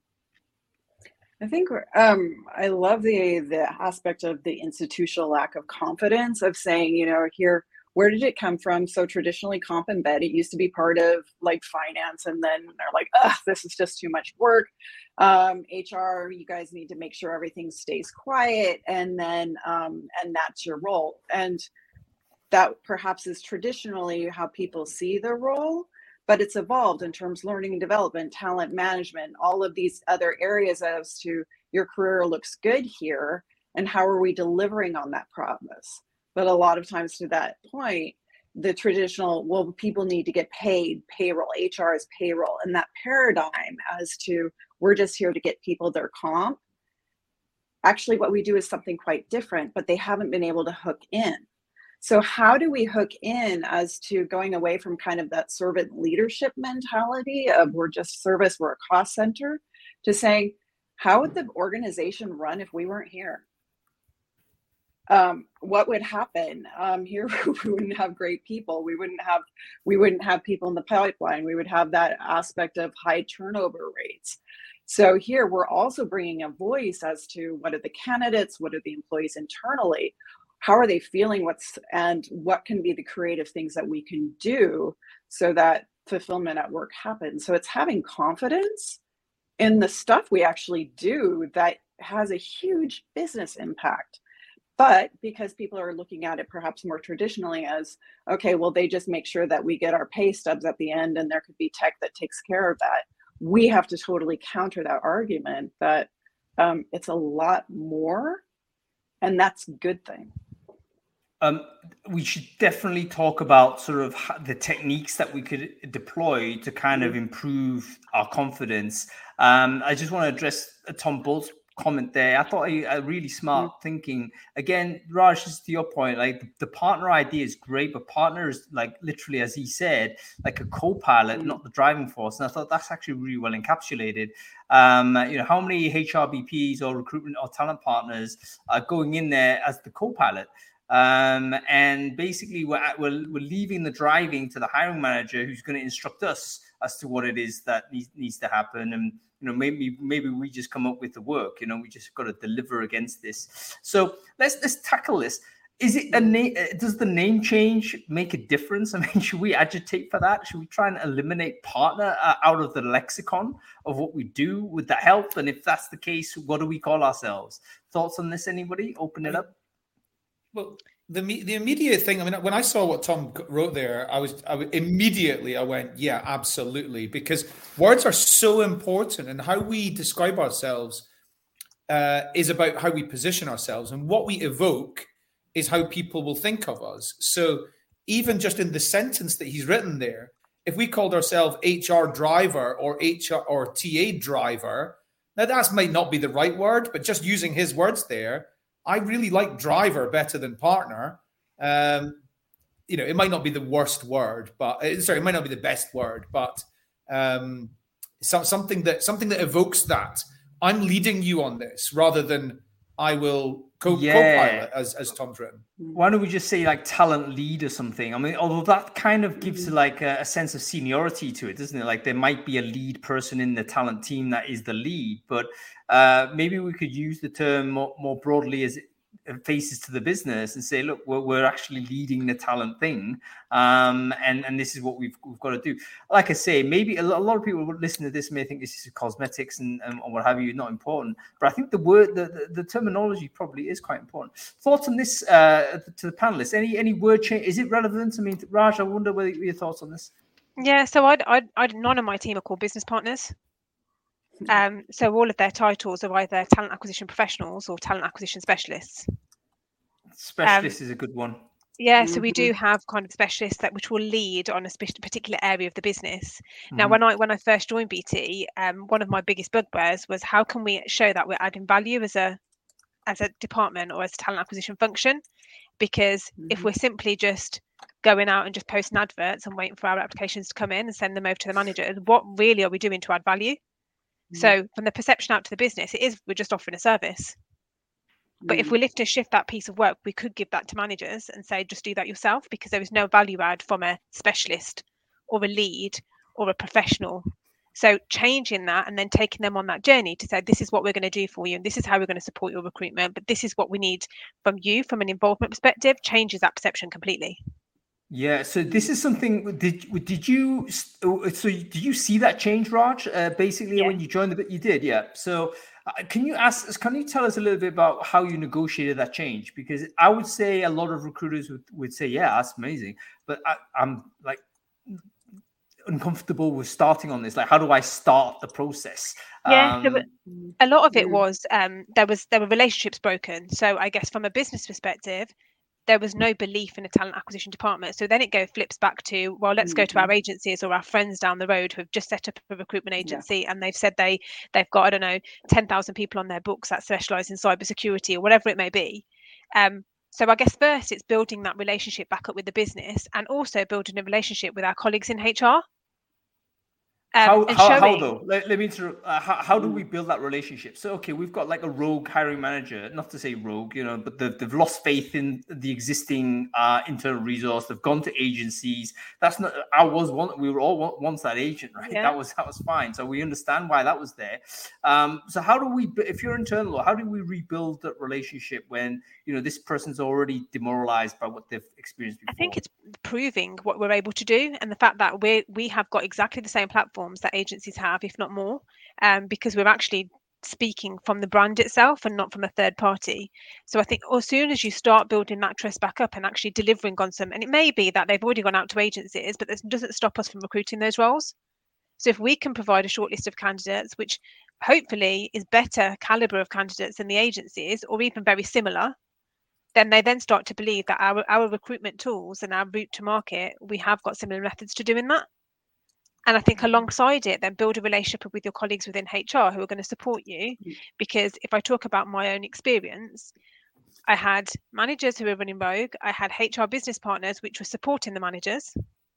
[SPEAKER 5] I think um, I love the the aspect of the institutional lack of confidence of saying, you know, here, where did it come from? So traditionally, comp and bed, it used to be part of like finance, and then they're like, ugh, this is just too much work. Um, H R, you guys need to make sure everything stays quiet, and then um, and that's your role. And that perhaps is traditionally how people see their role, but it's evolved in terms of learning and development, talent management, all of these other areas as to your career looks good here, and how are we delivering on that promise? But a lot of times to that point, the traditional, well, people need to get paid, payroll, H R is payroll. And that paradigm as to, we're just here to get people their comp. Actually, what we do is something quite different, but they haven't been able to hook in. So how do we hook in as to going away from kind of that servant leadership mentality of we're just service, we're a cost center, to saying, how would the organization run if we weren't here? Um, what would happen um, here? We wouldn't have great people. We wouldn't have, we wouldn't have people in the pipeline. We would have that aspect of high turnover rates. So here we're also bringing a voice as to what are the candidates, what are the employees internally, how are they feeling, what's, and what can be the creative things that we can do so that fulfillment at work happens. So it's having confidence in the stuff we actually do that has a huge business impact. But because people are looking at it perhaps more traditionally as, okay, well, they just make sure that we get our pay stubs at the end and there could be tech that takes care of that. We have to totally counter that argument that um, it's a lot more, and that's a good thing.
[SPEAKER 1] Um, we should definitely talk about sort of the techniques that we could deploy to kind of improve our confidence. Um, I just want to address Tom Bolt's comment there. I thought a, a really smart mm-hmm. thinking. Again, Raj, just to your point, like the, the partner idea is great, but partner is like literally, as he said, like a co-pilot, mm-hmm. not the driving force. And I thought that's actually really well encapsulated. Um, you know, how many H R B Ps or recruitment or talent partners are going in there as the co-pilot? Um, and basically we're, at, we're we're leaving the driving to the hiring manager, who's going to instruct us as to what it is that needs, needs to happen. And, you know, maybe, maybe we just come up with the work, you know, we just got to deliver against this. So let's, let's tackle this. Is it a name? Does the name change make a difference? I mean, should we agitate for that? Should we try and eliminate partner uh, out of the lexicon of what we do? Would that help? And if that's the case, what do we call ourselves? Thoughts on this, anybody? Open it up.
[SPEAKER 2] Well, the the immediate thing, I mean, when I saw what Tom wrote there, I was, I was immediately I went, yeah, absolutely, because words are so important, and how we describe ourselves uh, is about how we position ourselves, and what we evoke is how people will think of us. So even just in the sentence that he's written there, if we called ourselves H R driver or H R or T A driver, now that might not be the right word, but just using his words there, I really like driver better than partner. Um, you know, it might not be the worst word, but uh, sorry, it might not be the best word, but um, so, something that something that evokes that. I'm leading you on this rather than I will co-
[SPEAKER 1] yeah.
[SPEAKER 2] co-pilot, as as Tom's written.
[SPEAKER 1] Why don't we just say like talent lead or something? I mean, although that kind of gives like a, a sense of seniority to it, doesn't it? Like there might be a lead person in the talent team that is the lead, but uh, maybe we could use the term more, more broadly as faces to the business and say, look, we're, we're actually leading the talent thing. Um, and, and this is what we've, we've got to do. Like I say, maybe a lot, a lot of people who listen to this may think this is cosmetics and, and what have you, not important. But I think the word, the, the, the terminology probably is quite important. Thoughts on this uh, to the panelists? Any any word change? Is it relevant? I mean, Raj, I wonder what your thoughts on this.
[SPEAKER 3] Yeah, so I'd, I'd, I'd none of my team are called business partners. Um, so all of their titles are either talent acquisition professionals or talent acquisition specialists.
[SPEAKER 1] Specialist um, is a good one.
[SPEAKER 3] Yeah, mm-hmm. So we do have kind of specialists that which will lead on a spe- particular area of the business. Mm-hmm. Now, when I when I first joined B T, um, one of my biggest bugbears was how can we show that we're adding value as a as a department or as a talent acquisition function? Because mm-hmm. if we're simply just going out and just posting adverts and waiting for our applications to come in and send them over to the managers, what really are we doing to add value? So from the perception out to the business, it is we're just offering a service. But mm. if we lift and shift that piece of work, we could give that to managers and say, just do that yourself, because there is no value add from a specialist or a lead or a professional. So changing that and then taking them on that journey to say, this is what we're going to do for you and this is how we're going to support your recruitment, but this is what we need from you from an involvement perspective, changes that perception completely.
[SPEAKER 1] Yeah, so this is something. Did did you so did you see that change, Raj? Uh, basically, yeah. When you joined the bit, you did, yeah. So uh, can you ask? Can you tell us a little bit about how you negotiated that change? Because I would say a lot of recruiters would, would say, yeah, that's amazing, but I, I'm like uncomfortable with starting on this. Like, how do I start the process?
[SPEAKER 3] Yeah,
[SPEAKER 1] um,
[SPEAKER 3] a lot of it was um, there was there were relationships broken. So I guess from a business perspective, there was no belief in a talent acquisition department. So then it go flips back to, well, let's mm-hmm. go to our agencies or our friends down the road who have just set up a recruitment agency yeah. and they've said they, they've got, I don't know, ten thousand people on their books that specialise in cybersecurity or whatever it may be. Um, so I guess first it's building that relationship back up with the business and also building a relationship with our colleagues in H R. Um,
[SPEAKER 1] how,
[SPEAKER 3] and
[SPEAKER 1] how,
[SPEAKER 3] showing...
[SPEAKER 1] how though? Let, let me interrupt. Uh, how, how do we build that relationship? So, okay, we've got like a rogue hiring manager, not to say rogue, you know, but they've, they've lost faith in the existing uh, internal resource. They've gone to agencies. That's not, I was one, we were all once that agent, right? Yeah. That was, that was fine. So we understand why that was there. Um, so how do we, if you're internal, how do we rebuild that relationship when, you know, this person's already demoralized by what they've experienced before?
[SPEAKER 3] I think it's proving what we're able to do and the fact that we we have got exactly the same platforms that agencies have, if not more, um, because we're actually speaking from the brand itself and not from a third party. So I think as soon as you start building that trust back up and actually delivering on some, and it may be that they've already gone out to agencies, but this doesn't stop us from recruiting those roles. So if we can provide a short list of candidates, which hopefully is better caliber of candidates than the agencies, or even very similar, then they then start to believe that our, our recruitment tools and our route to market, we have got similar methods to doing that. And I think alongside it, then build a relationship with your colleagues within H R who are going to support you. Because if I talk about my own experience, I had managers who were running Rogue. I had H R business partners which were supporting the managers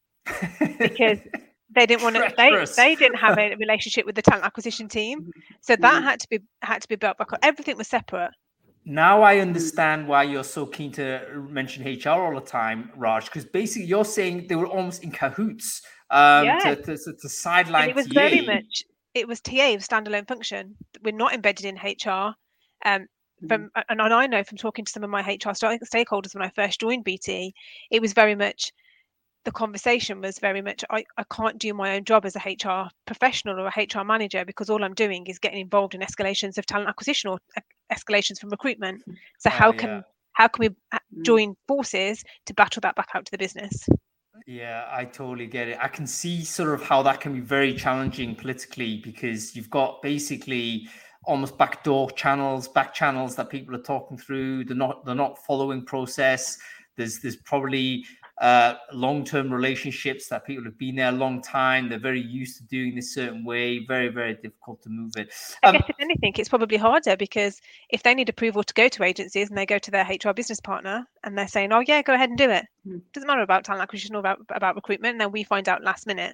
[SPEAKER 3] because they didn't want to. They they didn't have a relationship with the talent acquisition team, so that had to be had to be built back up. Everything was separate.
[SPEAKER 1] Now I understand why you're so keen to mention H R all the time, Raj, because basically you're saying they were almost in cahoots um,
[SPEAKER 3] yeah.
[SPEAKER 1] to, to, to, to sideline
[SPEAKER 3] and it was
[SPEAKER 1] T A.
[SPEAKER 3] very much. It was T A, standalone function. We're not embedded in H R. Um, From, and I know from talking to some of my H R stakeholders when I first joined B T, it was very much, the conversation was very much, I, I can't do my own job as a H R professional or a H R manager because all I'm doing is getting involved in escalations of talent acquisition or escalations from recruitment. So how oh, yeah. can how can we join forces to battle that back out to the business?
[SPEAKER 1] Yeah, I totally get it. I can see sort of how that can be very challenging politically because you've got basically almost backdoor channels, back channels that people are talking through. They're not, they're not following process. There's, there's probably uh, long-term relationships that people have been there a long time. They're very used to doing this certain way. Very, very difficult to move it. Um,
[SPEAKER 3] I guess if anything, it's probably harder because if they need approval to go to agencies and they go to their H R business partner and they're saying, "Oh yeah, go ahead and do it." Mm. Doesn't matter about talent acquisition or about about recruitment. And then we find out last minute.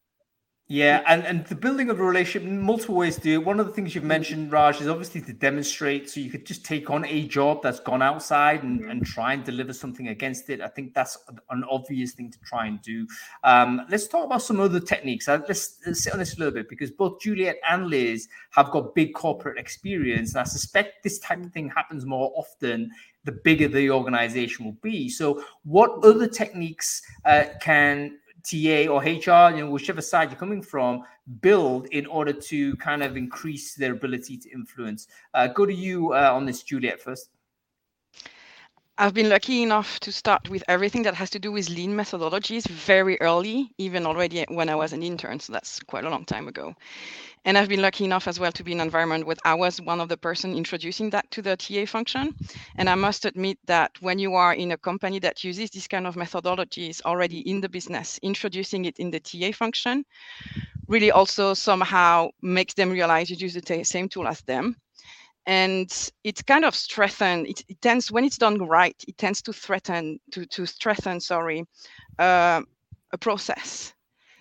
[SPEAKER 1] Yeah, and, and the building of a relationship, multiple ways to do it. One of the things you've mentioned, Raj, is obviously to demonstrate. So you could just take on a job that's gone outside and, mm-hmm. and try and deliver something against it. I think that's an obvious thing to try and do. Um, let's talk about some other techniques. Let's, let's sit on this a little bit because both Juliet and Liz have got big corporate experience. And I suspect this type of thing happens more often the bigger the organization will be. So what other techniques uh, can T A or H R, you know, whichever side you're coming from, build in order to kind of increase their ability to influence? Uh, go to you uh, on this, Juliet, first.
[SPEAKER 4] I've been lucky enough to start with everything that has to do with lean methodologies very early, even already when I was an intern. So that's quite a long time ago. And I've been lucky enough as well to be in an environment where I was one of the person introducing that to the T A function. And I must admit that when you are in a company that uses this kind of methodologies already in the business, introducing it in the T A function really also somehow makes them realize you use the t- same tool as them. And it kind of strengthens, it, it tends, when it's done right, it tends to threaten, to, to strengthen, sorry, uh, a process.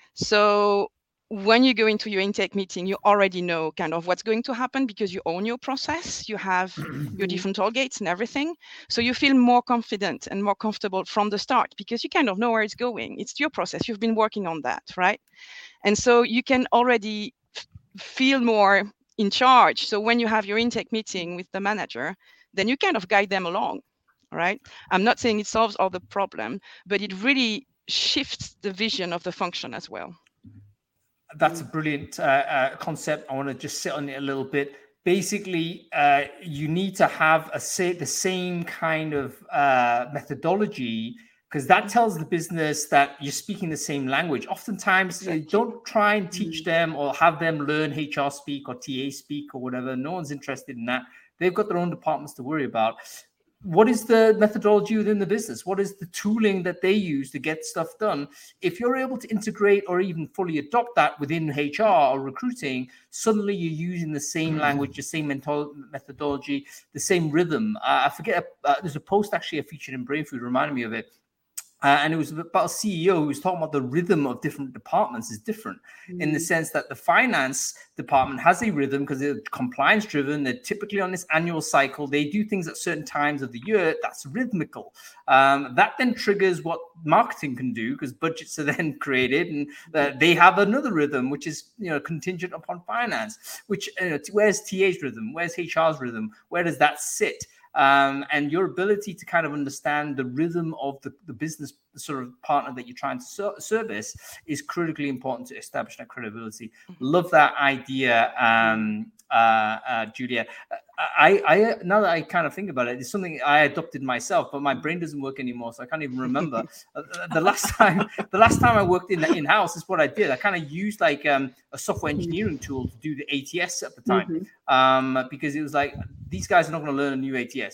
[SPEAKER 4] So when you go into your intake meeting, you already know kind of what's going to happen because you own your process, you have your different targets and everything. So you feel more confident and more comfortable from the start because you kind of know where it's going. It's your process. You've been working on that, right? And so you can already f- feel more in charge. So when you have your intake meeting with the manager, then you kind of guide them along, right? I'm not saying it solves all the problem, but it really shifts the vision of the function as well.
[SPEAKER 1] That's a brilliant uh, uh, concept. I want to just sit on it a little bit. Basically, uh, you need to have a say, the same kind of uh, methodology because that tells the business that you're speaking the same language. Oftentimes, you know, don't try and teach them or have them learn H R speak or T A speak or whatever. No one's interested in that. They've got their own departments to worry about. What is the methodology within the business? What is the tooling that they use to get stuff done? If you're able to integrate or even fully adopt that within H R or recruiting, suddenly you're using the same language, the same mental methodology, the same rhythm. Uh, I forget, uh, there's a post actually I featured in Brainfood, reminded me of it. Uh, and it was about a C E O who was talking about the rhythm of different departments is different mm. in the sense that the finance department has a rhythm because they're compliance driven. They're typically on this annual cycle. They do things at certain times of the year. That's rhythmical. Um, that then triggers what marketing can do because budgets are then created and uh, they have another rhythm, which is, you know, contingent upon finance, which uh, where's T A's rhythm? Where's H R's rhythm? Where does that sit? Um, and your ability to kind of understand the rhythm of the, the business sort of partner that you're trying to ser- service is critically important to establish that credibility. Love that idea, um, uh, uh, Julia. I, I, now that I kind of think about it, it's something I adopted myself, but my brain doesn't work anymore, so I can't even remember. the last time, the last time I worked in in house is what I did. I kind of used like um, a software engineering tool to do the A T S at the time, mm-hmm. um, because it was like these guys are not going to learn a new A T S.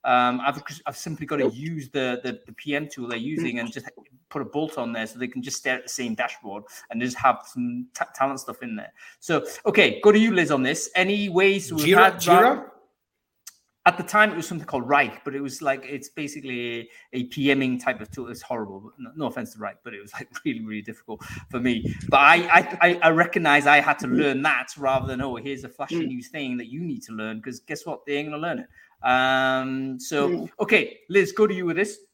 [SPEAKER 1] Um, I've I've simply got to use the, the the P M tool they're using and just put a bolt on there so they can just stare at the same dashboard and just have some t- talent stuff in there. So, okay, go to you, Liz, on this. Any ways to
[SPEAKER 2] Jira?
[SPEAKER 1] had,
[SPEAKER 2] Jira?
[SPEAKER 1] At the time, it was something called Reich, but it was like, it's basically a, a PMing type of tool. It's horrible. No, no offense to Reich, but it was like really, really difficult for me. But I, I, I recognize I had to learn that rather than, oh, here's a flashy new thing that you need to learn, because guess what? They ain't going to learn it. Um, so, okay, Liz, go to you with this.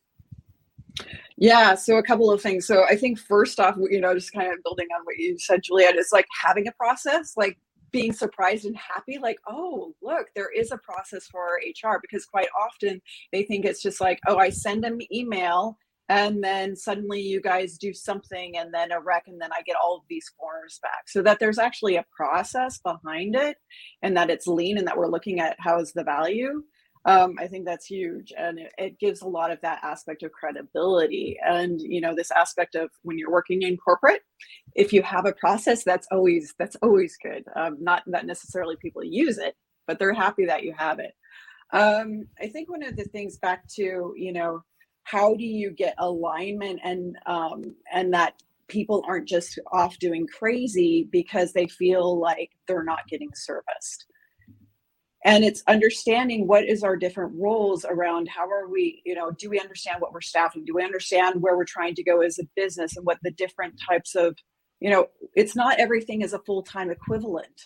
[SPEAKER 5] Yeah, so a couple of things. So I think first off, you know, just kind of building on what you said, Juliet, is like having a process, like being surprised and happy, like, oh, look, there is a process for our H R, because quite often they think it's just like, oh, I send them email and then suddenly you guys do something and then a rec and then I get all of these forms back. So that there's actually a process behind it and that it's lean and that we're looking at how is the value. Um, I think that's huge, and it, it gives a lot of that aspect of credibility. And you know, this aspect of when you're working in corporate, if you have a process, that's always that's always good. Um, not that necessarily people use it, but they're happy that you have it. Um, I think one of the things back to, you know, how do you get alignment and um, and that people aren't just off doing crazy because they feel like they're not getting serviced. And it's understanding what is our different roles around how are we, you know, do we understand what we're staffing? Do we understand where we're trying to go as a business and what the different types of, you know, it's not everything is a full-time equivalent.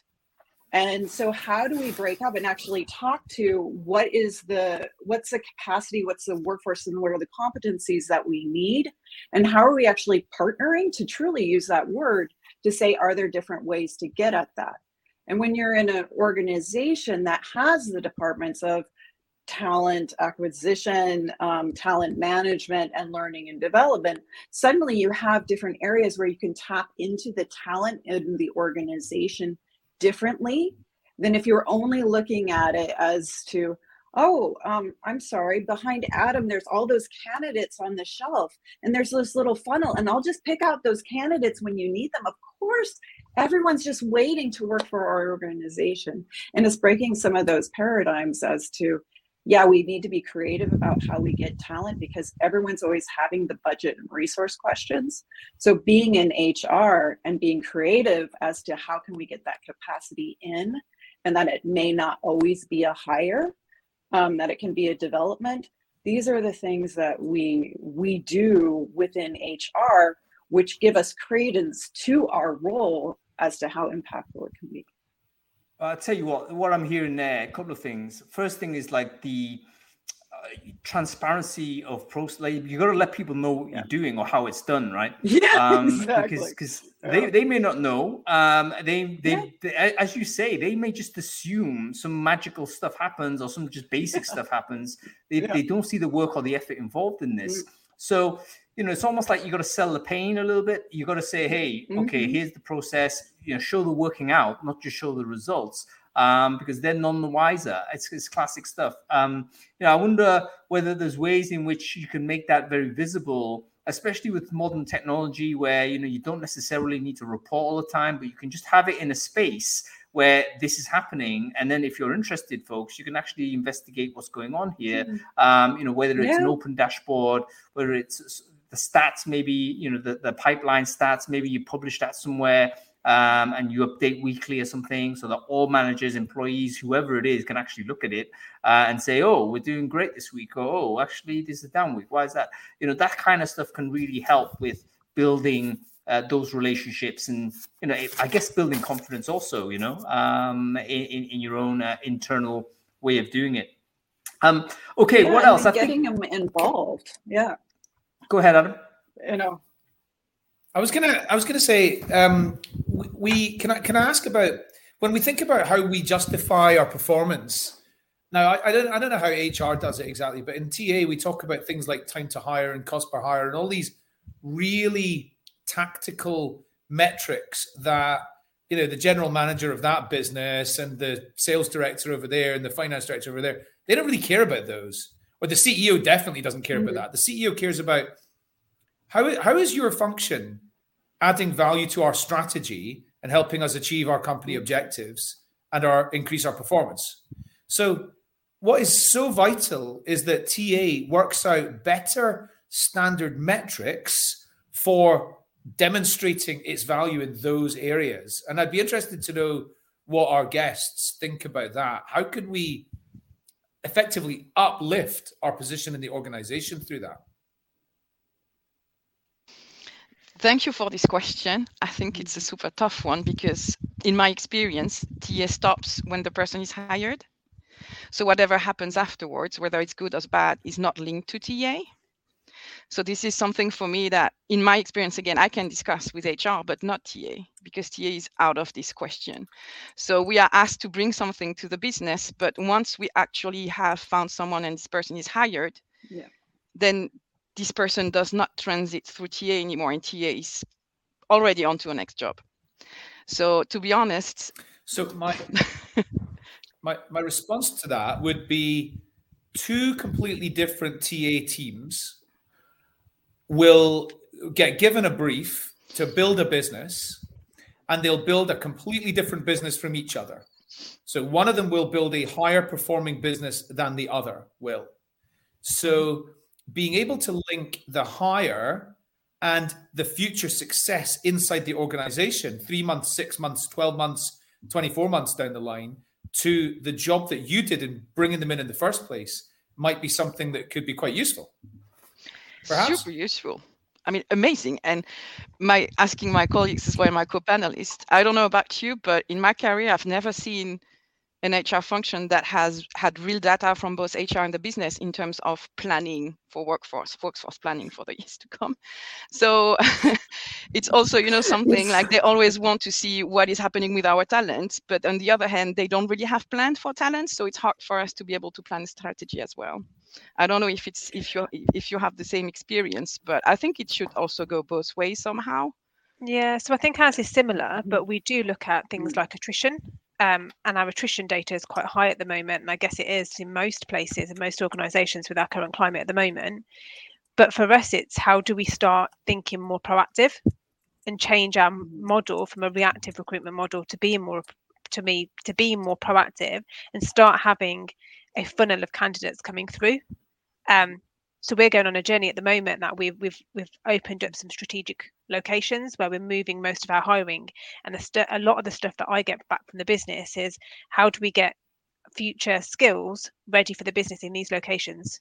[SPEAKER 5] And so how do we break up and actually talk to what is the, what's the capacity, what's the workforce, and what are the competencies that we need? And how are we actually partnering, to truly use that word, to say, are there different ways to get at that? And when you're in an organization that has the departments of talent acquisition, um, talent management, and learning and development, suddenly you have different areas where you can tap into the talent in the organization differently than if you're only looking at it as to, oh, um, I'm sorry, behind Adam, there's all those candidates on the shelf and there's this little funnel and I'll just pick out those candidates when you need them. Of course, everyone's just waiting to work for our organization. And it's breaking some of those paradigms as to, yeah, we need to be creative about how we get talent because everyone's always having the budget and resource questions. So being in H R and being creative as to how can we get that capacity in, and that it may not always be a hire, um, that it can be a development. These are the things that we we do within H R, which give us credence to our role as to how impactful it can be.
[SPEAKER 1] I'll tell you what, what I'm hearing there, a couple of things. First thing is like the uh, transparency of process. Like you got to let people know what yeah. you're doing or how it's done, right?
[SPEAKER 5] Yeah,
[SPEAKER 1] um,
[SPEAKER 5] exactly.
[SPEAKER 1] Because because
[SPEAKER 5] yeah.
[SPEAKER 1] they, they may not know. Um, they, they,
[SPEAKER 5] yeah.
[SPEAKER 1] they, as you say, they may just assume some magical stuff happens or some just basic yeah. stuff happens. They, yeah. they don't see the work or the effort involved in this. Mm. So, you know, it's almost like you got to sell the pain a little bit. You got to say, hey, okay, mm-hmm. here's the process. You know, show the working out, not just show the results, um, because they're none the wiser. It's, it's classic stuff. Um, you know, I wonder whether there's ways in which you can make that very visible, especially with modern technology, where you know you don't necessarily need to report all the time, but you can just have it in a space where this is happening. And then if you're interested, folks, you can actually investigate what's going on here. Mm-hmm. Um, you know, whether it's yeah. an open dashboard, whether it's the stats, maybe, you know, the, the pipeline stats, maybe you publish that somewhere um, and you update weekly or something so that all managers, employees, whoever it is can actually look at it uh, and say, oh, we're doing great this week. Or, oh, actually, this is a down week. Why is that? You know, that kind of stuff can really help with building uh, those relationships and, you know, I guess building confidence also, you know, um, in, in your own uh, internal way of doing it. Um, okay,
[SPEAKER 5] yeah,
[SPEAKER 1] what else? I
[SPEAKER 5] getting
[SPEAKER 1] think...
[SPEAKER 5] them involved. Yeah.
[SPEAKER 1] Go ahead, Adam.
[SPEAKER 5] You know,
[SPEAKER 2] I was gonna, I was gonna say, um, we can I can I ask about when we think about how we justify our performance. Now, I, I don't, I don't know how H R does it exactly, but in T A we talk about things like time to hire and cost per hire and all these really tactical metrics that you know the general manager of that business and the sales director over there and the finance director over there, they don't really care about those. Or the C E O definitely doesn't care mm-hmm. about that. The C E O cares about how, how is your function adding value to our strategy and helping us achieve our company objectives and our increase our performance. So what is so vital is that T A works out better standard metrics for demonstrating its value in those areas. And I'd be interested to know what our guests think about that. How could we effectively uplift our position in the organization through that?
[SPEAKER 4] Thank you for this question. I think it's a super tough one because in my experience, T A stops when the person is hired. So whatever happens afterwards, whether it's good or bad, is not linked to T A. So this is something for me that, in my experience, again, I can discuss with H R, but not T A, because T A is out of this question. So we are asked to bring something to the business, but once we actually have found someone and this person is hired, yeah. then this person does not transit through T A anymore, and T A is already on to a next job. So to be honest...
[SPEAKER 2] So my, my, my response to that would be two completely different T A teams will get given a brief to build a business, and they'll build a completely different business from each other. So one of them will build a higher performing business than the other will. So being able to link the hire and the future success inside the organization, three months, six months, twelve months, twenty-four months down the line, to the job that you did in bringing them in in the first place, might be something that could be quite useful. Perhaps.
[SPEAKER 4] Super useful. I mean, amazing. And my asking my colleagues as well, my co-panelists, I don't know about you, but in my career, I've never seen an H R function that has had real data from both H R and the business in terms of planning for workforce, workforce planning for the years to come. So it's also, you know, something like they always want to see what is happening with our talent, but on the other hand, they don't really have plans for talent. So it's hard for us to be able to plan strategy as well. I don't know if it's if you if you have the same experience, but I think it should also go both ways somehow.
[SPEAKER 3] Yeah, so I think ours is similar, but we do look at things like attrition. Um, and our attrition data is quite high at the moment, and I guess it is in most places and most organisations with our current climate at the moment. But for us, it's how do we start thinking more proactive and change our model from a reactive recruitment model to be more, to me, to be more proactive and start having a funnel of candidates coming through. Um, so we're going on a journey at the moment that we've we've we've opened up some strategic locations where we're moving most of our hiring, and the st- a lot of the stuff that I get back from the business is how do we get future skills ready for the business in these locations.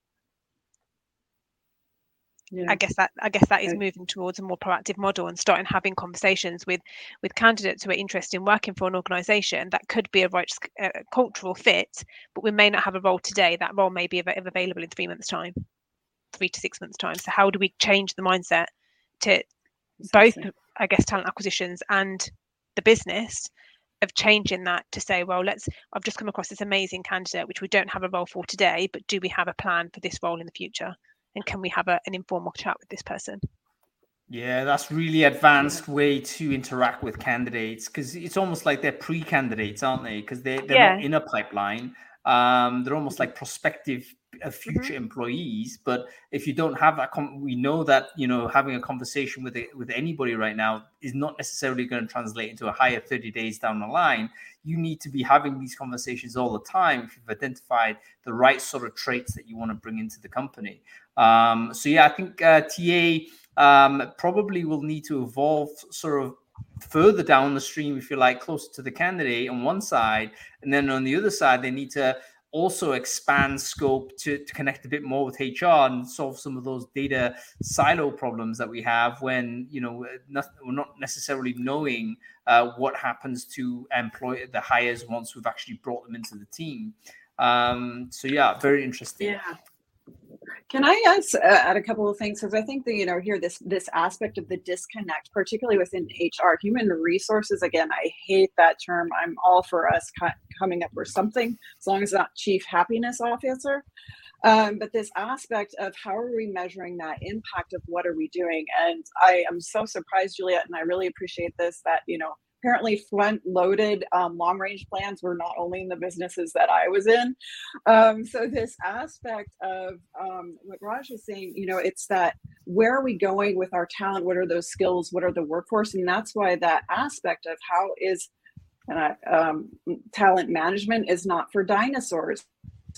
[SPEAKER 3] Yeah. I guess that I guess that is moving towards a more proactive model and starting having conversations with with candidates who are interested in working for an organisation that could be a right uh, cultural fit, but we may not have a role today. That role may be av- available in three months' time, three to six months' time. So how do we change the mindset to exactly. both, I guess, talent acquisitions and the business of changing that to say, well, let's. I've just come across this amazing candidate, which we don't have a role for today, but do we have a plan for this role in the future? And can we have a, an informal chat with this person?
[SPEAKER 1] Yeah, that's really advanced yeah. way to interact with candidates, because it's almost like they're pre-candidates, aren't they? Because they, they're yeah. not in a pipeline. Um, they're almost like prospective uh, future mm-hmm. employees. But if you don't have that, com- we know that, you know, having a conversation with it, with anybody right now is not necessarily going to translate into a hire thirty days down the line. You need to be having these conversations all the time if you've identified the right sort of traits that you want to bring into the company. Um, so, yeah, I think uh, T A um, probably will need to evolve sort of further down the stream, if you like, closer to the candidate on one side. And then on the other side, they need to also expand scope to, to connect a bit more with H R and solve some of those data silo problems that we have when, you know, not, we're not necessarily knowing uh, what happens to employ the hires once we've actually brought them into the team. Um, so, yeah, very interesting.
[SPEAKER 5] Yeah. Can I ask, uh, add a couple of things? Because I think that, you know, here, this this aspect of the disconnect, particularly within H R, human resources, again, I hate that term. I'm all for us co- coming up with something, as long as it's not chief happiness officer. Um, but this aspect of how are we measuring that impact of what are we doing? And I am so surprised, Juliet, and I really appreciate this, that, you know, apparently front-loaded um, long-range plans were not only in the businesses that I was in. Um, so this aspect of um, what Raj is saying, you know, it's that where are we going with our talent? What are those skills? What are the workforce? And that's why that aspect of how is uh, um, talent management is not for dinosaurs.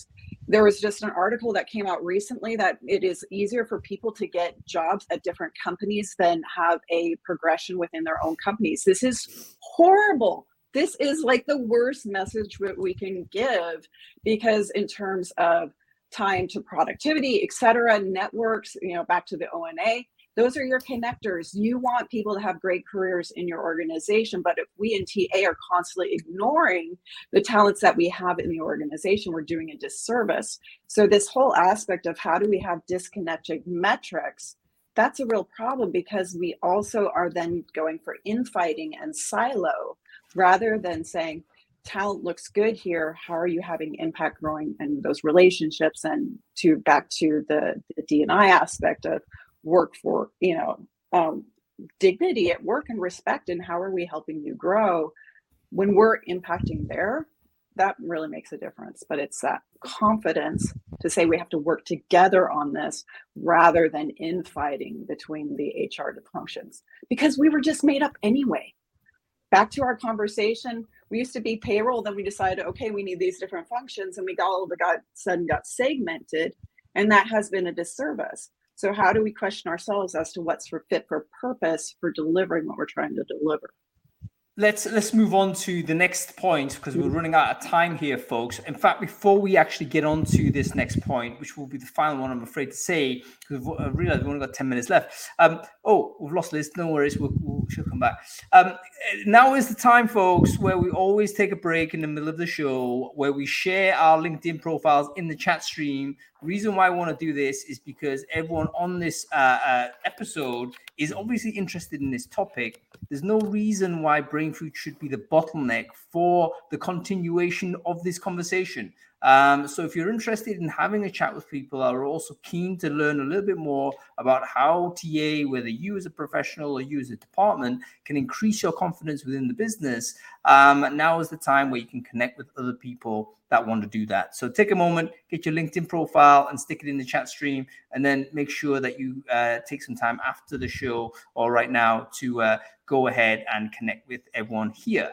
[SPEAKER 5] there was just an article that came out recently that it is easier for people to get jobs at different companies than have a progression within their own companies. This is horrible. This is like the worst message that we can give, because in terms of time to productivity, et cetera, networks, you know, back to the O N A, those are your connectors. You want people to have great careers in your organization, but if we in T A are constantly ignoring the talents that we have in the organization, we're doing a disservice. So this whole aspect of how do we have disconnected metrics, that's a real problem, because we also are then going for infighting and silo rather than saying, talent looks good here. How are you having impact growing in those relationships? And to back to the, the D and I aspect of work for, you know, um, dignity at work and respect, and how are we helping you grow? When we're impacting there, that really makes a difference. But it's that confidence to say we have to work together on this rather than infighting between the H R functions, because we were just made up anyway. Back to our conversation, we used to be payroll, then we decided, okay, we need these different functions, and we got all of the got sudden got segmented, and that has been a disservice. So how do we question ourselves as to what's for fit for purpose for delivering what we're trying to deliver?
[SPEAKER 1] Let's let's move on to the next point, because we're running out of time here, folks. In fact, before we actually get on to this next point, which will be the final one, I'm afraid to say, because I realized we've only got ten minutes left. Um, oh, we've lost Liz. No worries, we'll, we'll, she'll come back. Um, now is the time, folks, where we always take a break in the middle of the show, where we share our LinkedIn profiles in the chat stream. The reason why I want to do this is because everyone on this uh, uh, episode is obviously interested in this topic. There's no reason why Brainfood should be the bottleneck for the continuation of this conversation. Um, so if you're interested in having a chat with people, are also keen to learn a little bit more about how T A, whether you as a professional or you as a department, can increase your confidence within the business, um, now is the time where you can connect with other people that want to do that. So take a moment, get your LinkedIn profile and stick it in the chat stream, and then make sure that you uh, take some time after the show or right now to uh, go ahead and connect with everyone here.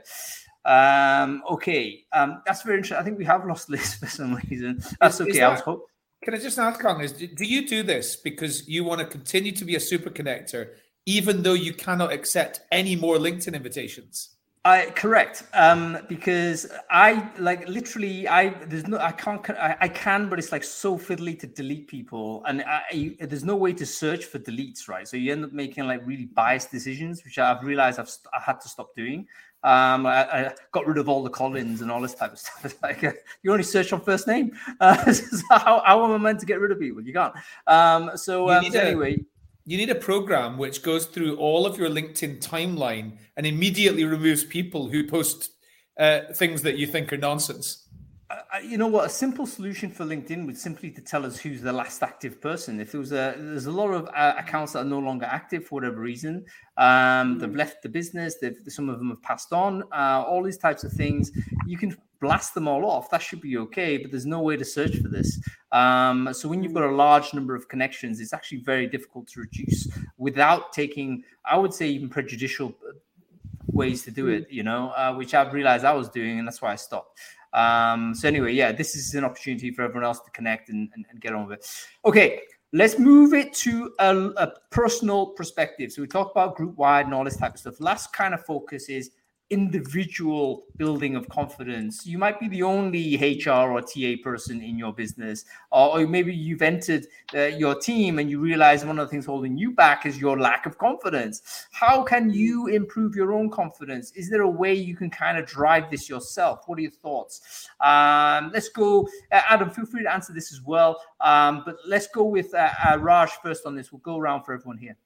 [SPEAKER 1] Um, okay, um, that's very interesting. I think we have lost Liz for some reason. That's okay. That, I was hoping.
[SPEAKER 2] Can I just ask, Congress, do, do you do this because you want to continue to be a super connector, even though you cannot accept any more LinkedIn invitations?
[SPEAKER 1] I correct, um, because I like literally I there's no I can't I, I can but it's like so fiddly to delete people, and I, I, there's no way to search for deletes, right? So you end up making like really biased decisions, which I've realized I've I had to stop doing. Um, I, I got rid of all the Collins and all this type of stuff. It's like uh, you only search on first name. Uh, so how, how am I meant to get rid of people? You can't. Um, so, um, so anyway.
[SPEAKER 2] A- You need a program which goes through all of your LinkedIn timeline and immediately removes people who post uh, things that you think are nonsense.
[SPEAKER 1] Uh, you know what? A simple solution for LinkedIn would simply to tell us who's the last active person. If there was a, there's a lot of uh, accounts that are no longer active for whatever reason. Um, they've left the business. They've, some of them have passed on. Uh, all these types of things. You can blast them all off. That should be okay. But there's no way to search for this. Um, so when you've got a large number of connections, it's actually very difficult to reduce without taking, I would say, even prejudicial ways to do it. You know, uh, which I've realized I was doing, and that's why I stopped. Um, so anyway, yeah, this is an opportunity for everyone else to connect and, and, and get on with it. Okay, let's move it to a, a personal perspective. So we talk about group wide and all this type of stuff. Last kind of focus is individual building of confidence. You might be the only H R or T A person in your business, or, or maybe you've entered uh, your team and you realize one of the things holding you back is your lack of confidence. How can you improve your own confidence? Is there a way you can kind of drive this yourself? What are your thoughts? Um, let's go, uh, Adam, feel free to answer this as well. Um, but let's go with uh, uh, Raj first on this. We'll go around for everyone here.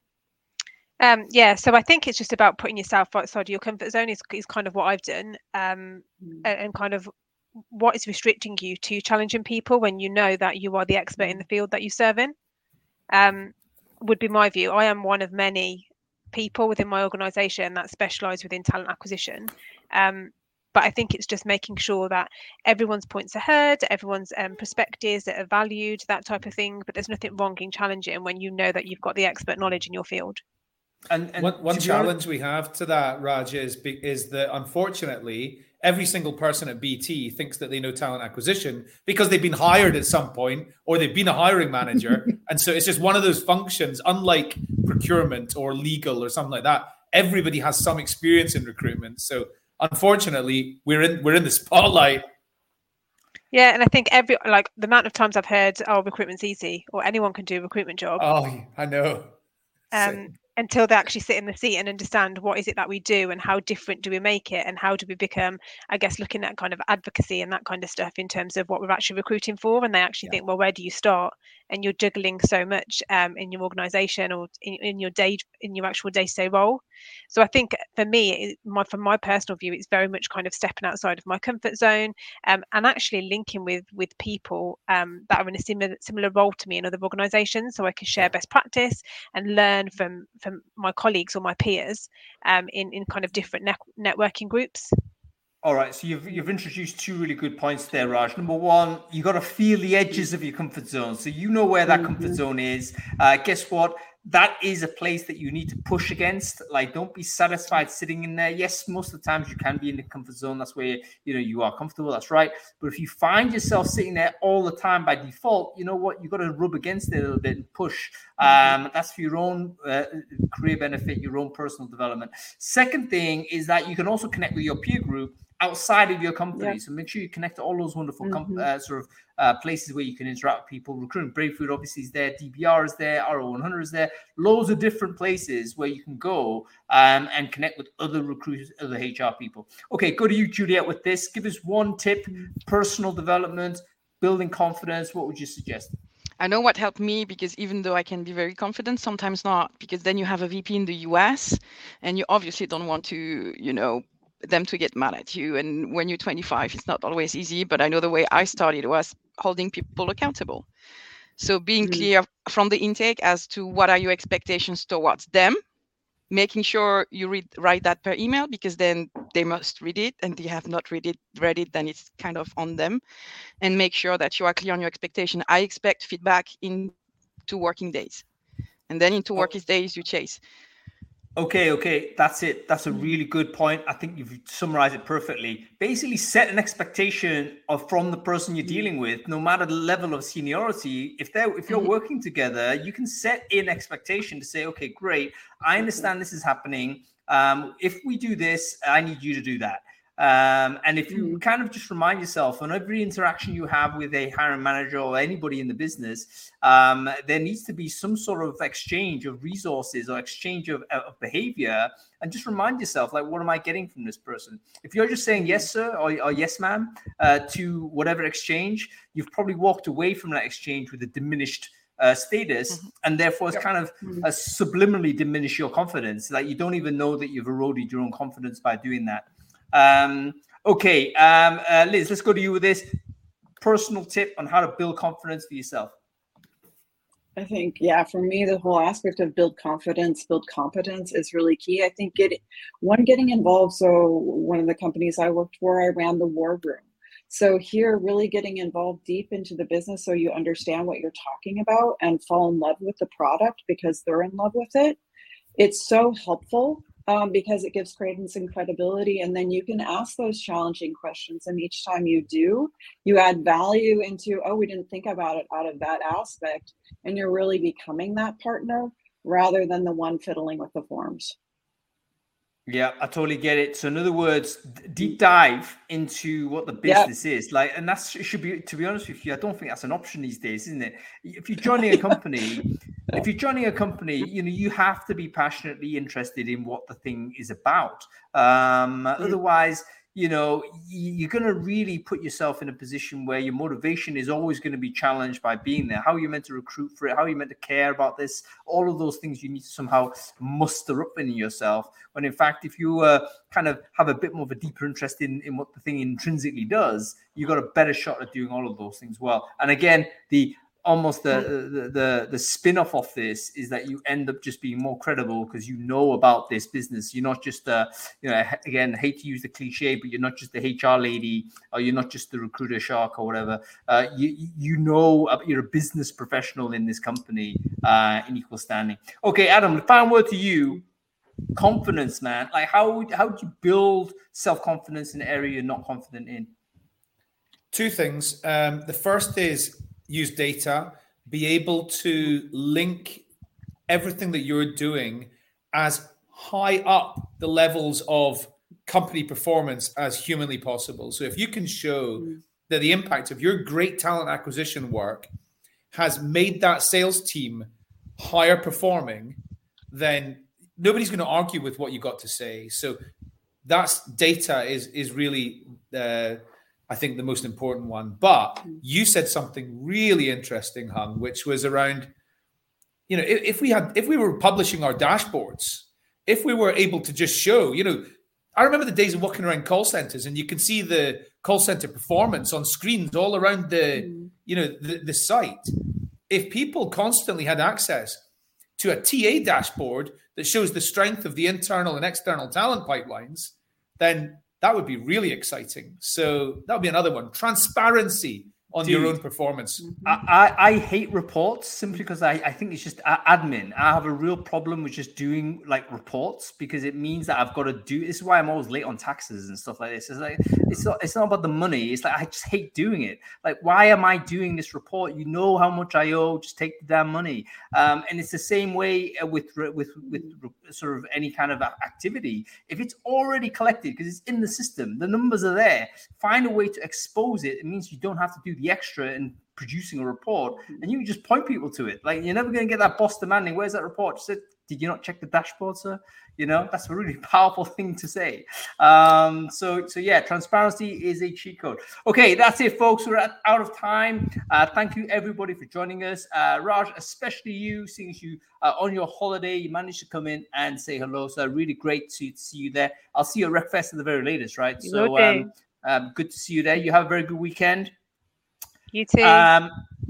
[SPEAKER 3] Um, yeah, so I think it's just about putting yourself outside of your comfort zone is, is kind of what I've done, um, mm. and, and kind of what is restricting you to challenging people when you know that you are the expert in the field that you serve in, um, would be my view. I am one of many people within my organisation that specialise within talent acquisition, um, but I think it's just making sure that everyone's points are heard, everyone's um, perspectives that are valued, that type of thing, but there's nothing wrong in challenging when you know that you've got the expert knowledge in your field.
[SPEAKER 2] And, and one, one challenge we have to that, Raj, is, is that unfortunately every single person at B T thinks that they know talent acquisition because they've been hired at some point or they've been a hiring manager. And so it's just one of those functions, unlike procurement or legal or something like that. Everybody has some experience in recruitment. So unfortunately, we're in we're in the spotlight.
[SPEAKER 3] Yeah, and I think every like the amount of times I've heard, "Oh, recruitment's easy," or anyone can do a recruitment job.
[SPEAKER 2] Oh, I know.
[SPEAKER 3] Um, until they actually sit in the seat and understand what is it that we do and how different do we make it and how do we become, I guess, looking at kind of advocacy and that kind of stuff in terms of what we're actually recruiting for. And they actually yeah. think, well, where do you start? And you're juggling so much um, in your organisation or in, in your day, in your actual day-to-day role. So I think for me, it, my, from my personal view, it's very much kind of stepping outside of my comfort zone um, and actually linking with with people um, that are in a similar similar role to me in other organisations, so I can share best practice and learn from from my colleagues or my peers um, in in kind of different ne- networking groups.
[SPEAKER 1] All right, so you've you've introduced two really good points there, Raj. Number one, you got to feel the edges of your comfort zone, so you know where that mm-hmm. comfort zone is. Uh, guess what? That is a place that you need to push against. Like, don't be satisfied sitting in there. Yes, most of the times you can be in the comfort zone. That's where you know you are comfortable. That's right. But if you find yourself sitting there all the time by default, you know what? You got to rub against it a little bit and push. Um, that's for your own uh, career benefit, your own personal development. Second thing is that you can also connect with your peer group outside of your company. Yeah. So make sure you connect to all those wonderful mm-hmm. com- uh, sort of uh, places where you can interact with people. Recruiting Brave Food obviously is there. D B R is there. R O one hundred is there. Loads of different places where you can go um, and connect with other recruiters, other H R people. Okay, go to you, Juliet, with this. Give us one tip, personal development, building confidence. What would you suggest?
[SPEAKER 4] I know what helped me, because even though I can be very confident, sometimes not, because then you have a V P in the U S and you obviously don't want to, you know, them to get mad at you. And when you're twenty-five, it's not always easy, but I know the way I started was holding people accountable. So being mm-hmm. clear from the intake as to what are your expectations towards them, making sure you read write that per email, because then they must read it, and they have not read it, read it, then it's kind of on them. And make sure that you are clear on your expectation. I expect feedback in two working days. And then in two oh. working days, you chase.
[SPEAKER 1] Okay, okay, that's it. That's a really good point. I think you've summarized it perfectly. Basically, set an expectation of from the person you're dealing with, no matter the level of seniority. If they're if you're working together, you can set in expectation to say, okay, great, I understand this is happening. Um, if we do this, I need you to do that. Um, and if you kind of just remind yourself on every interaction you have with a hiring manager or anybody in the business, um, there needs to be some sort of exchange of resources or exchange of, of behavior, and just remind yourself, like, what am I getting from this person? If you're just saying yes, sir, or, or yes, ma'am, uh, to whatever exchange, you've probably walked away from that exchange with a diminished Uh, status, mm-hmm. and therefore it's kind of uh, subliminally diminish your confidence. Like, you don't even know that you've eroded your own confidence by doing that. Um, okay, um, uh, Liz, let's go to you with this personal tip on how to build confidence for yourself.
[SPEAKER 5] I think, yeah, for me, the whole aspect of build confidence, build competence is really key. I think get one, getting involved. So one of the companies I worked for, I ran the war room. So here, really getting involved deep into the business so you understand what you're talking about and fall in love with the product because they're in love with it. It's so helpful um, because it gives credence and credibility. And then you can ask those challenging questions. And each time you do, you add value into, oh, we didn't think about it out of that aspect. And you're really becoming that partner rather than the one fiddling with the forms.
[SPEAKER 1] Yeah, I totally get it. So in other words, deep dive into what the business yep. is like. And that's, it should be, to be honest with you, I don't think that's an option these days, isn't it? If you're joining a company, if you're joining a company, you know, you have to be passionately interested in what the thing is about. Um, mm-hmm. Otherwise, you know, you're going to really put yourself in a position where your motivation is always going to be challenged by being there. How are you meant to recruit for it? How are you meant to care about this? All of those things you need to somehow muster up in yourself. When in fact, if you uh, kind of have a bit more of a deeper interest in, in what the thing intrinsically does, you've got a better shot at doing all of those things well. And again, the almost the, the the the spin-off of this is that you end up just being more credible because you know about this business. You're not just uh you know again, I hate to use the cliche, but you're not just the H R lady or you're not just the recruiter shark or whatever. Uh you you know you're a business professional in this company uh in equal standing. Okay, Adam, the final word to you. confidence, man. Like how how do you build self-confidence in an area you're not confident in?
[SPEAKER 2] Two things. Um, the first is use data, be able to link everything that you're doing as high up the levels of company performance as humanly possible. So if you can show mm. that the impact of your great talent acquisition work has made that sales team higher performing, then nobody's going to argue with what you got to say. So that's data is is really, uh, I think, the most important one. But you said something really interesting, Hung, which was around, you know, if, if we had, if we were publishing our dashboards, if we were able to just show, you know, I remember the days of walking around call centers and you can see the call center performance on screens all around the, mm. you know, the, the site. If people constantly had access to a T A dashboard that shows the strength of the internal and external talent pipelines, then that would be really exciting. So that would be another one. Transparency on Dude, your own performance.
[SPEAKER 1] I, I, I hate reports simply because I, I think it's just admin. I have a real problem with just doing like reports because it means that I've got to do. This is why I'm always late on taxes and stuff like this. It's like it's not it's not about the money. It's like I just hate doing it. Like why am I doing this report? You know how much I owe. Just take the damn money. Um, and it's the same way with with with sort of any kind of activity. If it's already collected because it's in the system, the numbers are there. Find a way to expose it. It means you don't have to do the extra in producing a report, and you can just point people to it. Like you're never going to get that boss demanding, "Where's that report?" Just said, "Did you not check the dashboard, sir?" You know, that's a really powerful thing to say. Um, so, so yeah, transparency is a cheat code. Okay, that's it, folks. We're at, out of time. Uh, thank you, everybody, for joining us. Uh, Raj, especially you, seeing as you uh, on your holiday, you managed to come in and say hello. So really great to, to see you there. I'll see you at RecFest at the very latest, right? So um, um, good to see you there. You have a very good weekend.
[SPEAKER 3] You too.
[SPEAKER 1] Um,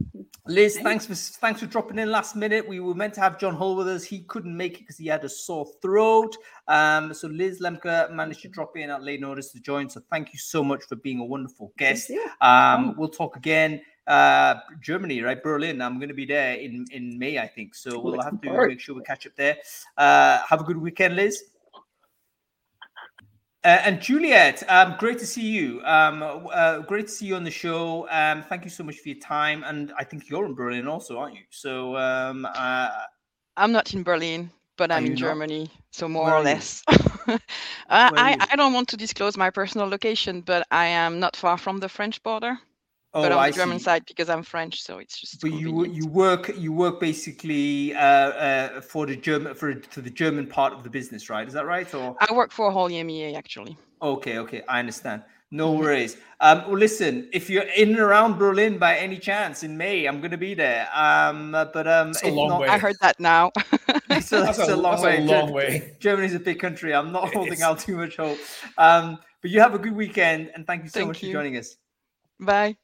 [SPEAKER 1] Liz, thanks for thanks for dropping in last minute. We were meant to have John Hull with us. He couldn't make it because he had a sore throat. Um, so Liz Lemke managed to drop in at late notice to join. So thank you so much for being a wonderful guest. Um, we'll talk again. Uh, Germany, right? Berlin. I'm going to be there in, in May, I think. So we'll have to make sure we catch up there. Uh, have a good weekend, Liz. Uh, and Juliet, um, great to see you. Um, uh, great to see you on the show. Um, thank you so much for your time. And I think you're in Berlin also, aren't you? So um, uh,
[SPEAKER 4] I'm not in Berlin, but I'm in Germany. Not? So more Where or less. uh, I, I don't want to disclose my personal location, but I am not far from the French border. Oh, but on I the German see. side because I'm French, so it's just.
[SPEAKER 1] But you you work you work basically uh, uh, for the German for, for the German part of the business, right? Is that right? Or
[SPEAKER 4] I work for whole E M E A actually.
[SPEAKER 1] Okay, okay, I understand. No worries. Um, well, listen, if you're in and around Berlin by any chance in May, I'm going to be there. Um, but um,
[SPEAKER 2] it's a long not, way.
[SPEAKER 4] I heard that now.
[SPEAKER 1] it's a,
[SPEAKER 2] that's
[SPEAKER 1] it's
[SPEAKER 2] a,
[SPEAKER 1] a long
[SPEAKER 2] that's
[SPEAKER 1] way.
[SPEAKER 2] A long way.
[SPEAKER 1] Germany's a big country. I'm not holding out too much hope. Um, but you have a good weekend, and thank you so
[SPEAKER 4] thank
[SPEAKER 1] much
[SPEAKER 4] you.
[SPEAKER 1] for joining us.
[SPEAKER 4] Bye.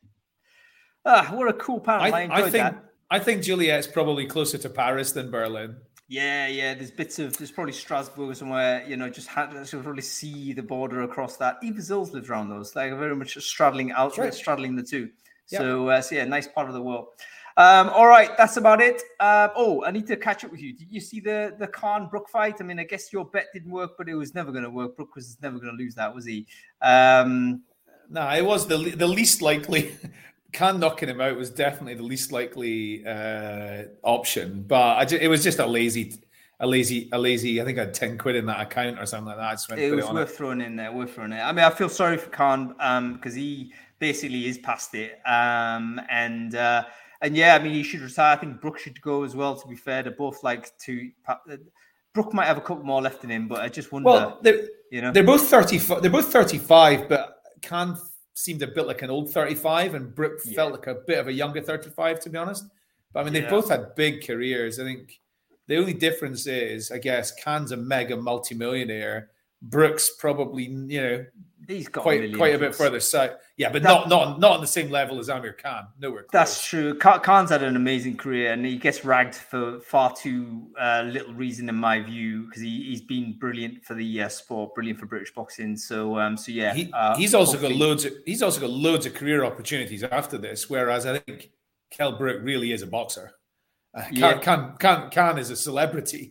[SPEAKER 1] Ah, what a cool panel. I, I enjoyed
[SPEAKER 2] I think,
[SPEAKER 1] that.
[SPEAKER 2] I think Juliet's probably closer to Paris than Berlin.
[SPEAKER 1] Yeah, yeah. There's bits of, there's probably Strasbourg somewhere, you know, just had to probably see the border across that. Even Zils lives around those, like very much straddling out, right. straddling the two. Yep. So, uh, so yeah, nice part of the world. Um, all right, that's about it. Um, oh, I need to catch up with you. Did you see the the Khan Brook fight? I mean, I guess your bet didn't work, but it was never going to work. Brook was never going to lose that, was he? Um,
[SPEAKER 2] no, it was the the least likely. Khan knocking him out was definitely the least likely uh, option, but I just, it was just a lazy, a lazy, a lazy. I think I had ten quid in that account or something like that. I just went
[SPEAKER 1] it
[SPEAKER 2] put
[SPEAKER 1] was
[SPEAKER 2] it on
[SPEAKER 1] worth
[SPEAKER 2] it.
[SPEAKER 1] throwing in there. Worth throwing it. I mean, I feel sorry for Khan um, because he basically is past it, um, and uh, and yeah, I mean, he should retire. I think Brook should go as well. To be fair, they're both like to. Brook might have a couple more left in him, but I just wonder.
[SPEAKER 2] Well, they're
[SPEAKER 1] you know
[SPEAKER 2] they're both thirty. They're both thirty-five, but Khan seemed a bit like an old thirty-five, and Brook yeah. felt like a bit of a younger thirty-five, to be honest. But I mean, yeah. they've both had big careers. I think the only difference is, I guess, Khan's a mega multimillionaire. Brook's probably, you know,
[SPEAKER 1] he's got
[SPEAKER 2] quite
[SPEAKER 1] a
[SPEAKER 2] quite a bit further south. Yeah, but
[SPEAKER 1] that,
[SPEAKER 2] not not not on the same level as Amir Khan. Nowhere close.
[SPEAKER 1] That's true. Khan's had an amazing career, and he gets ragged for far too uh, little reason, in my view, because he, he's been brilliant for the uh, sport, brilliant for British boxing. So, um, so yeah,
[SPEAKER 2] he,
[SPEAKER 1] uh,
[SPEAKER 2] he's also hopefully. got loads. Of, he's also got loads of career opportunities after this. Whereas I think Kell Brook really is a boxer. Uh, Khan,
[SPEAKER 1] yeah.
[SPEAKER 2] Khan, Khan, Khan is a celebrity.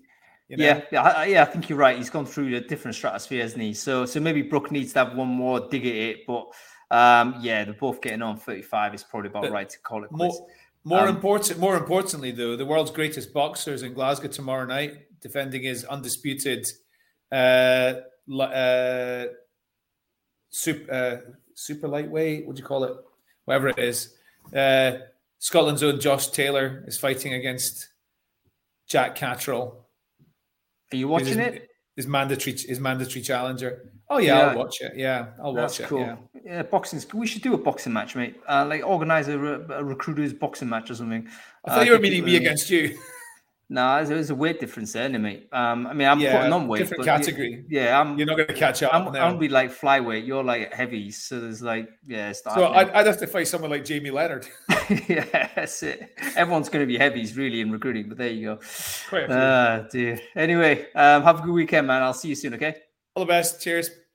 [SPEAKER 2] You know?
[SPEAKER 1] Yeah, yeah, I, yeah. I think you're right. He's gone through a different stratosphere, hasn't he? So, so maybe Brook needs to have one more dig at it. But um, yeah, they're both getting on thirty-five. Is probably about
[SPEAKER 2] But
[SPEAKER 1] right to call it
[SPEAKER 2] More,
[SPEAKER 1] quits.
[SPEAKER 2] more
[SPEAKER 1] Um,
[SPEAKER 2] important, more importantly, though, the world's greatest boxer is in Glasgow tomorrow night, defending his undisputed uh, li- uh, super, uh, super lightweight. What do you call it? Whatever it is. Uh, Scotland's own Josh Taylor is fighting against Jack Catterall.
[SPEAKER 1] Are you watching
[SPEAKER 2] his,
[SPEAKER 1] it?
[SPEAKER 2] His mandatory, his mandatory challenger. Oh yeah,
[SPEAKER 1] Yeah.
[SPEAKER 2] I'll watch it. Yeah, I'll watch
[SPEAKER 1] That's
[SPEAKER 2] it.
[SPEAKER 1] cool.
[SPEAKER 2] Yeah.
[SPEAKER 1] Yeah, boxing. We should do a boxing match, mate. Uh, like organize a, re- a recruiters boxing match or something.
[SPEAKER 2] I thought
[SPEAKER 1] uh,
[SPEAKER 2] you were
[SPEAKER 1] get
[SPEAKER 2] meaning
[SPEAKER 1] people
[SPEAKER 2] me
[SPEAKER 1] in.
[SPEAKER 2] against you.
[SPEAKER 1] No, there's a weight difference there, isn't it, mate? Um, I mean, I'm
[SPEAKER 2] Yeah,
[SPEAKER 1] putting on weight,
[SPEAKER 2] different
[SPEAKER 1] but
[SPEAKER 2] category.
[SPEAKER 1] Yeah, I'm.
[SPEAKER 2] You're not going to catch up.
[SPEAKER 1] I'm,
[SPEAKER 2] no.
[SPEAKER 1] I'm be like flyweight. You're like heavies. So there's like, yeah, it's not
[SPEAKER 2] So
[SPEAKER 1] happening.
[SPEAKER 2] I'd, I'd have to fight someone like Jamie Leonard.
[SPEAKER 1] Yeah, that's it. Everyone's going to be heavies, really, in recruiting. But there you go.
[SPEAKER 2] Quite a few.
[SPEAKER 1] Ah, dear. Anyway, um, have a good weekend, man. I'll see you soon. Okay.
[SPEAKER 2] All the best. Cheers.